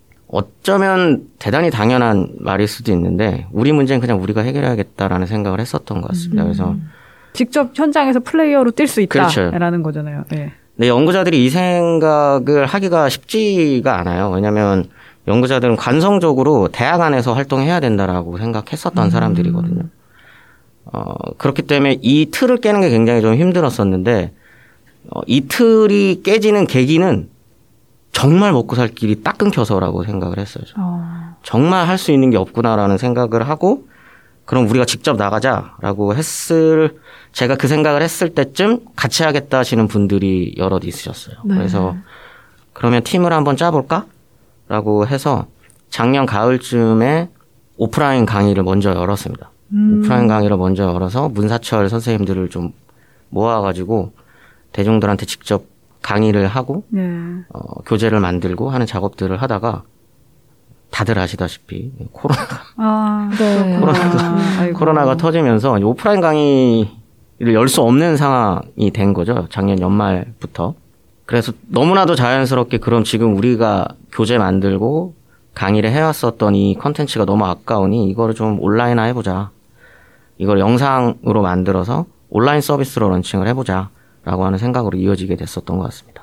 S5: 어쩌면 대단히 당연한 말일 수도 있는데 우리 문제는 그냥 우리가 해결해야겠다라는 생각을 했었던 것 같습니다. 그래서
S2: 직접 현장에서 플레이어로 뛸 수
S5: 그렇죠.
S2: 있다라는 거잖아요. 네.
S5: 네, 연구자들이 이 생각을 하기가 쉽지가 않아요. 왜냐하면 연구자들은 관성적으로 대학 안에서 활동해야 된다라고 생각했었던
S2: 음.
S5: 사람들이거든요. 어, 그렇기 때문에 이 틀을 깨는 게 굉장히 좀 힘들었었는데 어, 이 틀이 깨지는 계기는 정말 먹고 살 길이 딱 끊겨서라고 생각을 했어요.
S2: 어.
S5: 정말 할 수 있는 게 없구나라는 생각을 하고 그럼 우리가 직접 나가자라고 했을 제가 그 생각을 했을 때쯤 같이 하겠다 하시는 분들이 여럿 있으셨어요.
S4: 네.
S5: 그래서 그러면 팀을 한번 짜볼까라고 해서 작년 가을쯤에 오프라인 강의를 먼저 열었습니다.
S2: 음.
S5: 오프라인 강의를 먼저 열어서 문사철 선생님들을 좀 모아가지고 대중들한테 직접 강의를 하고
S2: 네.
S5: 어, 교재를 만들고 하는 작업들을 하다가 다들 아시다시피 코로나가
S2: 아,
S4: 네.
S2: 코로나가, 아이고.
S5: 코로나가 터지면서 오프라인 강의를 열 수 없는 상황이 된 거죠. 작년 연말부터. 그래서 너무나도 자연스럽게 그럼 지금 우리가 교재 만들고 강의를 해왔었던 이 컨텐츠가 너무 아까우니 이거를 좀 온라인화 해보자. 이걸 영상으로 만들어서 온라인 서비스로 런칭을 해보자. 라고 하는 생각으로 이어지게 됐었던 것 같습니다.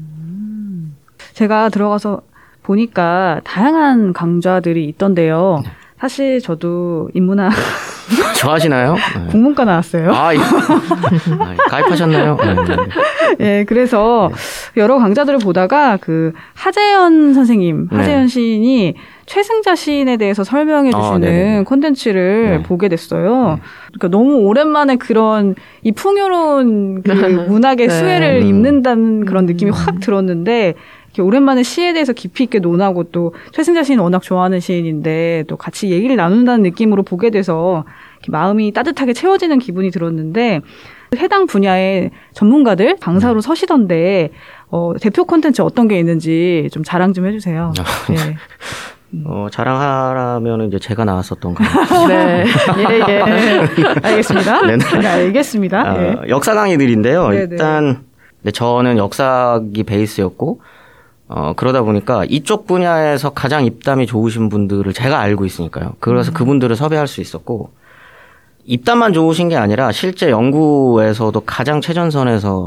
S2: 제가 들어가서 보니까 다양한 강좌들이 있던데요. 사실 저도 인문학
S5: 좋아하시나요? 네.
S2: 국문과 나왔어요.
S5: 아, 예. 아, 가입하셨나요? 네, 네, 네.
S2: 예, 그래서 여러 강좌들을 보다가 그 하재현 선생님,
S5: 네.
S2: 하재현 시인이 최승자 시인에 대해서 설명해
S5: 아,
S2: 주시는
S5: 네네네.
S2: 콘텐츠를
S5: 네.
S2: 보게 됐어요.
S5: 네.
S2: 그러니까 너무 오랜만에 그런 이 풍요로운 그 문학의
S4: 네.
S2: 수혜를
S5: 음.
S2: 입는다는 그런 느낌이 확 들었는데 이렇게 오랜만에 시에 대해서 깊이 있게 논하고 또 최승자 시인 워낙 좋아하는 시인인데 또 같이 얘기를 나눈다는 느낌으로 보게 돼서 이렇게 마음이 따뜻하게 채워지는 기분이 들었는데 해당 분야의 전문가들 강사로 서시던데 어, 대표 콘텐츠 어떤 게 있는지 좀 자랑 좀 해주세요. 네.
S5: 어, 자랑하라면 이제 제가 나왔었던 거.
S2: 네. 예, 예. 알겠습니다.
S5: 네네.
S2: 네, 알겠습니다.
S5: 아,
S2: 예.
S5: 역사 강의들인데요.
S2: 네네.
S5: 일단 네, 저는 역사기 베이스였고 어, 그러다 보니까 이쪽 분야에서 가장 입담이 좋으신 분들을 제가 알고 있으니까요. 그래서 음. 그분들을 섭외할 수 있었고 입담만 좋으신 게 아니라 실제 연구에서도 가장 최전선에서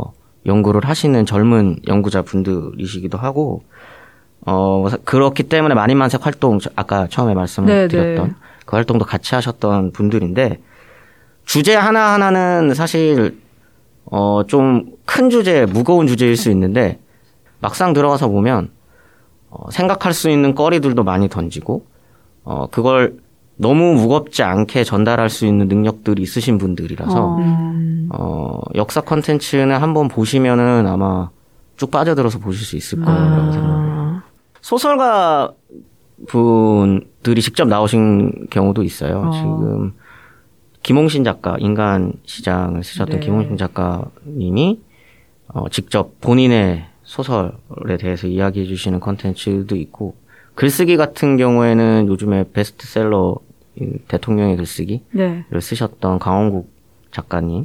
S5: 연구를 하시는 젊은 연구자분들이시기도 하고 어 그렇기 때문에 만인만색 활동 아까 처음에 말씀을
S2: 네,
S5: 드렸던
S2: 네.
S5: 그 활동도 같이 하셨던 분들인데 주제 하나하나는 사실 어 좀 큰 주제, 무거운 주제일 수 있는데 막상 들어가서 보면 어 생각할 수 있는 거리들도 많이 던지고 어 그걸 너무 무겁지 않게 전달할 수 있는 능력들이 있으신 분들이라서
S2: 어.
S5: 어 역사 콘텐츠는 한번 보시면은 아마 쭉 빠져들어서 보실 수 있을 거라고
S4: 아.
S5: 생각해요. 소설가 분들이 직접 나오신 경우도 있어요.
S2: 어.
S5: 지금 김홍신 작가, 인간 시장을 쓰셨던
S2: 네.
S5: 김홍신 작가님이 어, 직접 본인의 소설에 대해서 이야기해 주시는 콘텐츠도 있고 글쓰기 같은 경우에는 요즘에 베스트셀러 대통령의 글쓰기를
S2: 네.
S5: 쓰셨던 강원국 작가님이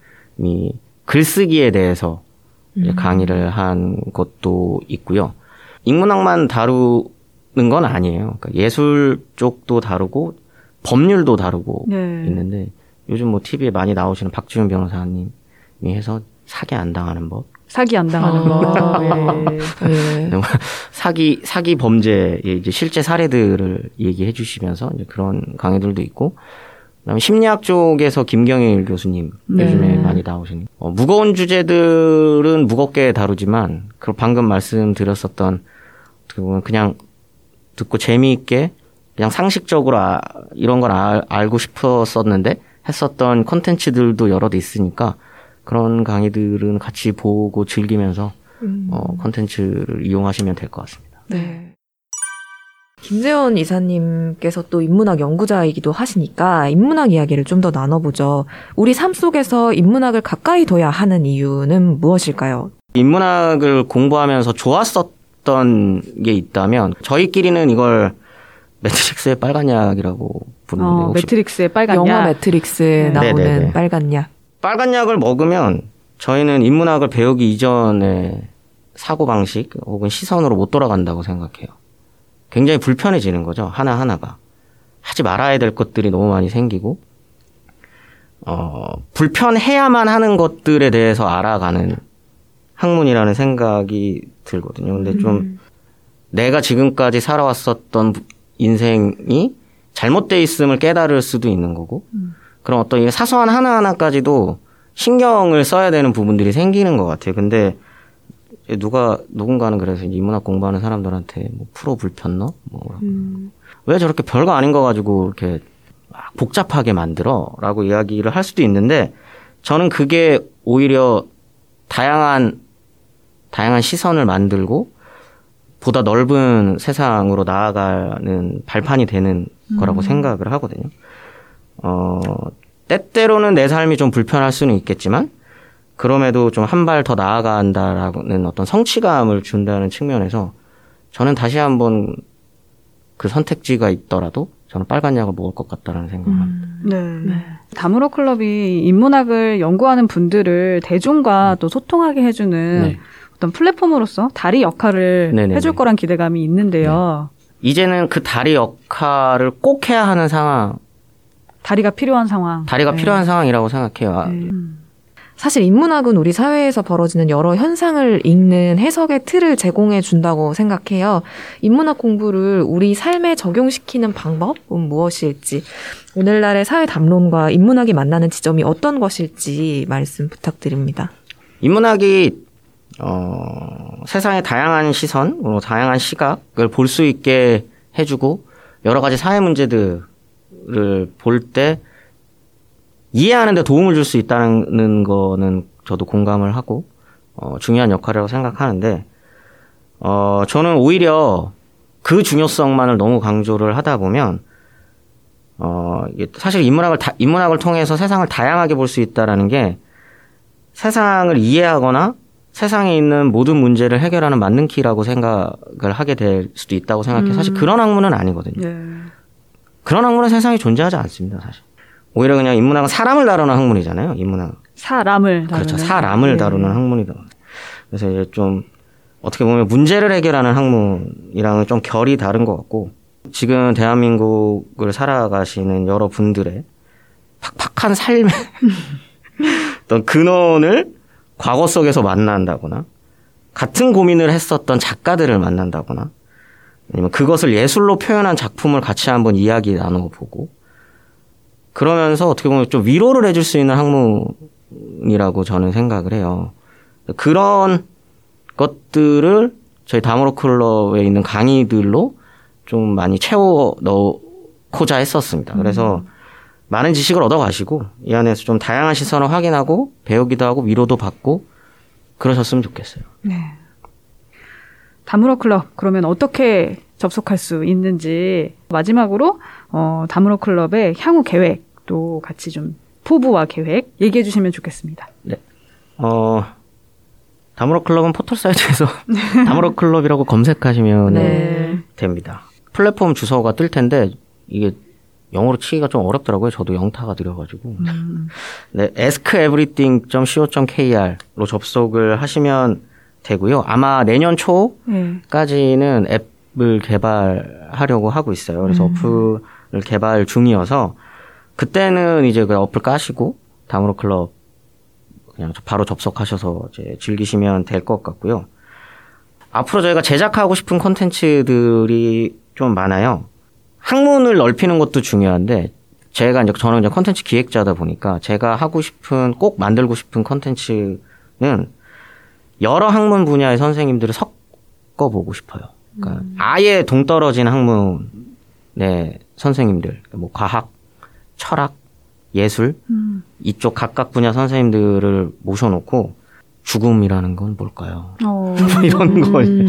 S5: 글쓰기에 대해서 이제 강의를 한 것도 있고요. 인문학만 다루는 건 아니에요. 그러니까 예술 쪽도 다루고 법률도 다루고
S2: 네.
S5: 있는데 요즘 뭐 티비에 많이 나오시는 박지훈 변호사님이 해서 사기 안 당하는 법,
S2: 사기 안 당하는
S4: 아.
S2: 거. 예.
S4: 네.
S5: 사기 사기 범죄의 이제 실제 사례들을 얘기해 주시면서 이제 그런 강의들도 있고, 그다음에 심리학 쪽에서 김경일 교수님
S2: 네.
S5: 요즘에 많이 나오시는 어, 무거운 주제들은 무겁게 다루지만 그 방금 말씀드렸었던 어떻게 보면 그냥 듣고 재미있게 그냥 상식적으로 아, 이런 걸 알, 알고 싶었었는데 했었던 콘텐츠들도 여러 대 있으니까 그런 강의들은 같이 보고 즐기면서
S4: 음.
S5: 어, 콘텐츠를 이용하시면 될 것 같습니다.
S4: 네. 김재원 이사님께서 또 인문학 연구자이기도 하시니까 인문학 이야기를 좀 더 나눠보죠. 우리 삶 속에서 인문학을 가까이 둬야 하는 이유는 무엇일까요?
S5: 인문학을 공부하면서 좋았었던 게 있다면 저희끼리는 이걸 매트릭스의 빨간 약이라고 부르는데
S2: 어,
S5: 혹시
S2: 매트릭스의 빨간
S4: 영화
S2: 약.
S4: 매트릭스에
S2: 네.
S4: 나오는
S5: 네네네.
S4: 빨간 약.
S5: 빨간 약을 먹으면 저희는 인문학을 배우기 이전에 사고방식 혹은 시선으로 못 돌아간다고 생각해요. 굉장히 불편해지는 거죠. 하나하나가. 하지 말아야 될 것들이 너무 많이 생기고 어, 불편해야만 하는 것들에 대해서 알아가는 학문이라는 생각이 들거든요. 근데 좀
S4: 음.
S5: 내가 지금까지 살아왔었던 인생이 잘못돼 있음을 깨달을 수도 있는 거고 그럼 어떤 이 사소한 하나하나까지도 신경을 써야 되는 부분들이 생기는 것 같아요. 근데 누가 누군가는 그래서 인문학 공부하는 사람들한테 뭐 프로 불편너? 뭐
S4: 음.
S5: 왜 저렇게 별거 아닌 거 가지고 이렇게 막 복잡하게 만들어? 라고 이야기를 할 수도 있는데 저는 그게 오히려 다양한 다양한 시선을 만들고 보다 넓은 세상으로 나아가는 발판이 되는 거라고 생각을 하거든요. 어, 때때로는 내 삶이 좀 불편할 수는 있겠지만 그럼에도 좀 한 발 더 나아간다라는 어떤 성취감을 준다는 측면에서 저는 다시 한번 그 선택지가 있더라도 저는 빨간 약을 먹을 것 같다라는 생각을 합니다.
S2: 네. 다무로 클럽이 인문학을 연구하는 분들을 대중과 또 소통하게 해주는
S5: 네.
S2: 어떤 플랫폼으로서 다리 역할을
S5: 네네네.
S2: 해줄 거란 기대감이 있는데요.
S5: 이제는 그 다리 역할을 꼭 해야 하는 상황,
S2: 다리가 필요한 상황.
S5: 다리가
S2: 네.
S5: 필요한 상황이라고 생각해요. 아,
S4: 사실 인문학은 우리 사회에서 벌어지는 여러 현상을 읽는 해석의 틀을 제공해 준다고 생각해요. 인문학 공부를 우리 삶에 적용시키는 방법은 무엇일지, 오늘날의 사회 담론과 인문학이 만나는 지점이 어떤 것일지 말씀 부탁드립니다.
S5: 인문학이 어, 세상의 다양한 시선, 그리고 다양한 시각을 볼 수 있게 해주고 여러 가지 사회 문제들을 볼 때 이해하는 데 도움을 줄 수 있다는 거는 저도 공감을 하고 어, 중요한 역할이라고 생각하는데 어, 저는 오히려 그 중요성만을 너무 강조를 하다 보면 어, 이게 사실 인문학을 다, 인문학을 통해서 세상을 다양하게 볼 수 있다라는 게 세상을 이해하거나 세상에 있는 모든 문제를 해결하는 만능키라고 생각을 하게 될 수도 있다고 생각해요. 사실 그런 학문은 아니거든요.
S2: 네.
S5: 그런 학문은 세상에 존재하지 않습니다, 사실. 오히려 그냥 인문학은 사람을 다루는 학문이잖아요, 인문학.
S2: 사람을 다루는.
S5: 그렇죠. 사람을
S2: 네.
S5: 다루는 학문이다. 그래서 이제 좀 어떻게 보면 문제를 해결하는 학문이랑은 좀 결이 다른 것 같고 지금 대한민국을 살아가시는 여러분들의 팍팍한 삶의 어떤 근원을 과거 속에서 만난다거나 같은 고민을 했었던 작가들을 만난다거나 아니면 그것을 예술로 표현한 작품을 같이 한번 이야기 나눠보고 그러면서 어떻게 보면 좀 위로를 해줄 수 있는 학문이라고 저는 생각을 해요. 그런 것들을 저희 다모로 클럽에 있는 강의들로 좀 많이 채워 넣고자 했었습니다. 그래서 음. 많은 지식을 얻어가시고 이 안에서 좀 다양한 시선을 확인하고 배우기도 하고 위로도 받고 그러셨으면 좋겠어요.
S1: 네. 다무러 클럽 그러면 어떻게 접속할 수 있는지 마지막으로 어, 다무러 클럽의 향후 계획도 같이 좀 포부와 계획 얘기해 주시면 좋겠습니다.
S5: 네. 어, 다무러 클럽은 포털 사이트에서 다무러 클럽이라고 검색하시면 네. 됩니다. 플랫폼 주소가 뜰 텐데 이게 영어로 치기가 좀 어렵더라고요. 저도 영타가 느려가지고. 음. 네, ask everything 닷 co 닷 kr로 접속을 하시면 되고요. 아마 내년 초까지는 네. 앱을 개발하려고 하고 있어요. 그래서 음. 어플을 개발 중이어서 그때는 이제 그 어플 까시고 다무로 클럽 그냥 바로 접속하셔서 이제 즐기시면 될 것 같고요. 앞으로 저희가 제작하고 싶은 콘텐츠들이 좀 많아요. 학문을 넓히는 것도 중요한데 제가 이제 저는 이제 콘텐츠 기획자다 보니까 제가 하고 싶은 꼭 만들고 싶은 콘텐츠는 여러 학문 분야의 선생님들을 섞어보고 싶어요. 그러니까 음. 아예 동떨어진 학문의 선생님들, 뭐 과학, 철학, 예술 음. 이쪽 각각 분야 선생님들을 모셔놓고 죽음이라는 건 뭘까요? 이런 걸 음.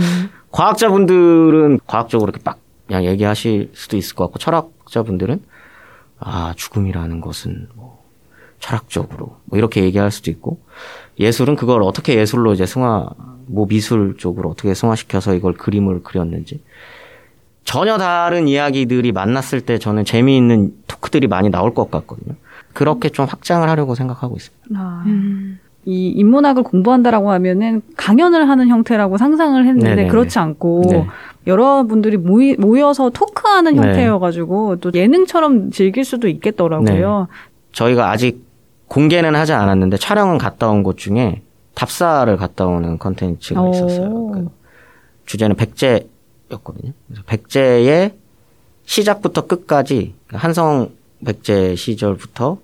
S5: 과학자분들은 과학적으로 이렇게 빡 그냥 얘기하실 수도 있을 것 같고 철학자분들은 아 죽음이라는 것은 뭐 철학적으로 뭐 이렇게 얘기할 수도 있고 예술은 그걸 어떻게 예술로 이제 승화 뭐 미술 쪽으로 어떻게 승화시켜서 이걸 그림을 그렸는지 전혀 다른 이야기들이 만났을 때 저는 재미있는 토크들이 많이 나올 것 같거든요. 그렇게 좀 확장을 하려고 생각하고 있습니다.
S1: 아, 음. 이 인문학을 공부한다라고 하면은 강연을 하는 형태라고 상상을 했는데 네네네. 그렇지 않고 네. 여러분들이 모이, 모여서 토크하는 네. 형태여가지고 또 예능처럼 즐길 수도 있겠더라고요.
S5: 네. 저희가 아직 공개는 하지 않았는데 촬영은 갔다 온 곳 중에 답사를 갔다 오는 컨텐츠가 있었어요. 그 주제는 백제였거든요. 그래서 백제의 시작부터 끝까지 한성 백제 시절부터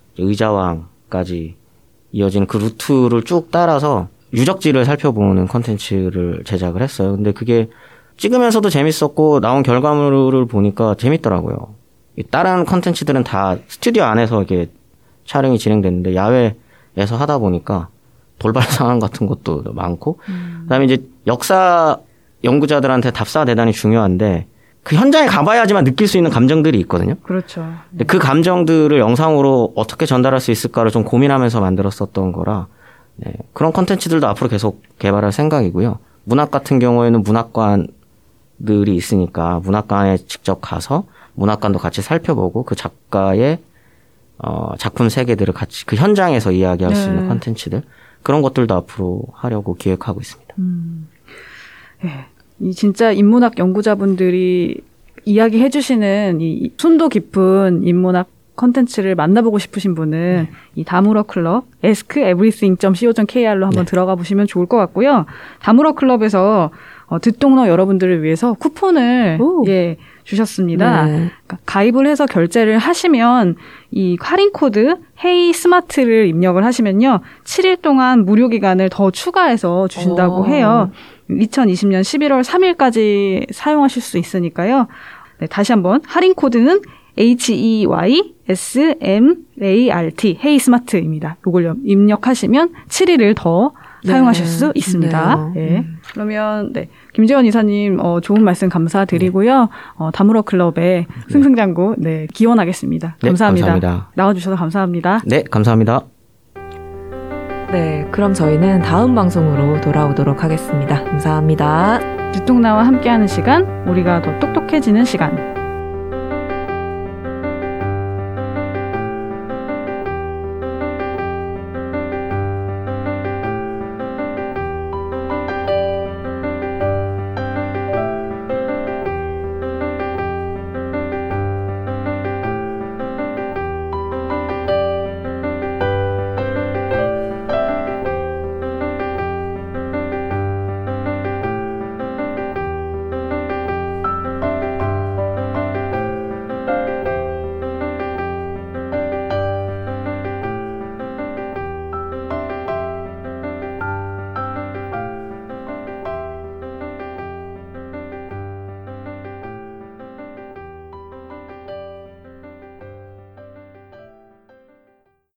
S5: 의자왕까지 이어진 그 루트를 쭉 따라서 유적지를 살펴보는 컨텐츠를 제작을 했어요. 근데 그게 찍으면서도 재밌었고 나온 결과물을 보니까 재밌더라고요. 다른 컨텐츠들은 다 스튜디오 안에서 이렇게 촬영이 진행됐는데 야외에서 하다 보니까 돌발 상황 같은 것도 많고 음. 그다음에 이제 역사 연구자들한테 답사 대단히 중요한데 그 현장에 가봐야지만 느낄 수 있는 감정들이 있거든요.
S1: 그렇죠.
S5: 근데 그 감정들을 영상으로 어떻게 전달할 수 있을까를 좀 고민하면서 만들었었던 거라 네, 그런 콘텐츠들도 앞으로 계속 개발할 생각이고요. 문학 같은 경우에는 문학관들이 있으니까 문학관에 직접 가서 문학관도 같이 살펴보고 그 작가의 어, 작품 세계들을 같이 그 현장에서 이야기할 네. 수 있는 콘텐츠들 그런 것들도 앞으로 하려고 기획하고 있습니다.
S1: 음. 네. 이 진짜 인문학 연구자분들이 이야기해 주시는 이 순도 깊은 인문학 컨텐츠를 만나보고 싶으신 분은 네. 이 다무러 클럽 ask everything 닷 co 닷 kr로 한번 네. 들어가 보시면 좋을 것 같고요. 다무러 클럽에서 어, 듣동너 여러분들을 위해서 쿠폰을 예, 주셨습니다. 네. 그러니까 가입을 해서 결제를 하시면 이 할인 코드 헤이 스마트를 입력을 하시면요. 칠 일 동안 무료 기간을 더 추가해서 주신다고 오. 해요. 이천이십 년 십일월 삼일까지 사용하실 수 있으니까요. 네, 다시 한번 할인 코드는 에이치 이 와이 에스 엠 에이 알 티 헤이 스마트입니다. 이걸 입력하시면 칠 일을 더 네. 사용하실 수 있습니다. 네. 네. 그러면 네. 김재원 이사님 어, 좋은 말씀 감사드리고요. 어, 다무러 클럽의 승승장구 네, 기원하겠습니다.
S5: 네,
S1: 감사합니다.
S5: 감사합니다.
S1: 나와주셔서 감사합니다.
S5: 네, 감사합니다.
S4: 네, 그럼 저희는 다음 방송으로 돌아오도록 하겠습니다. 감사합니다.
S1: 듣동나와 함께하는 시간, 우리가 더 똑똑해지는 시간.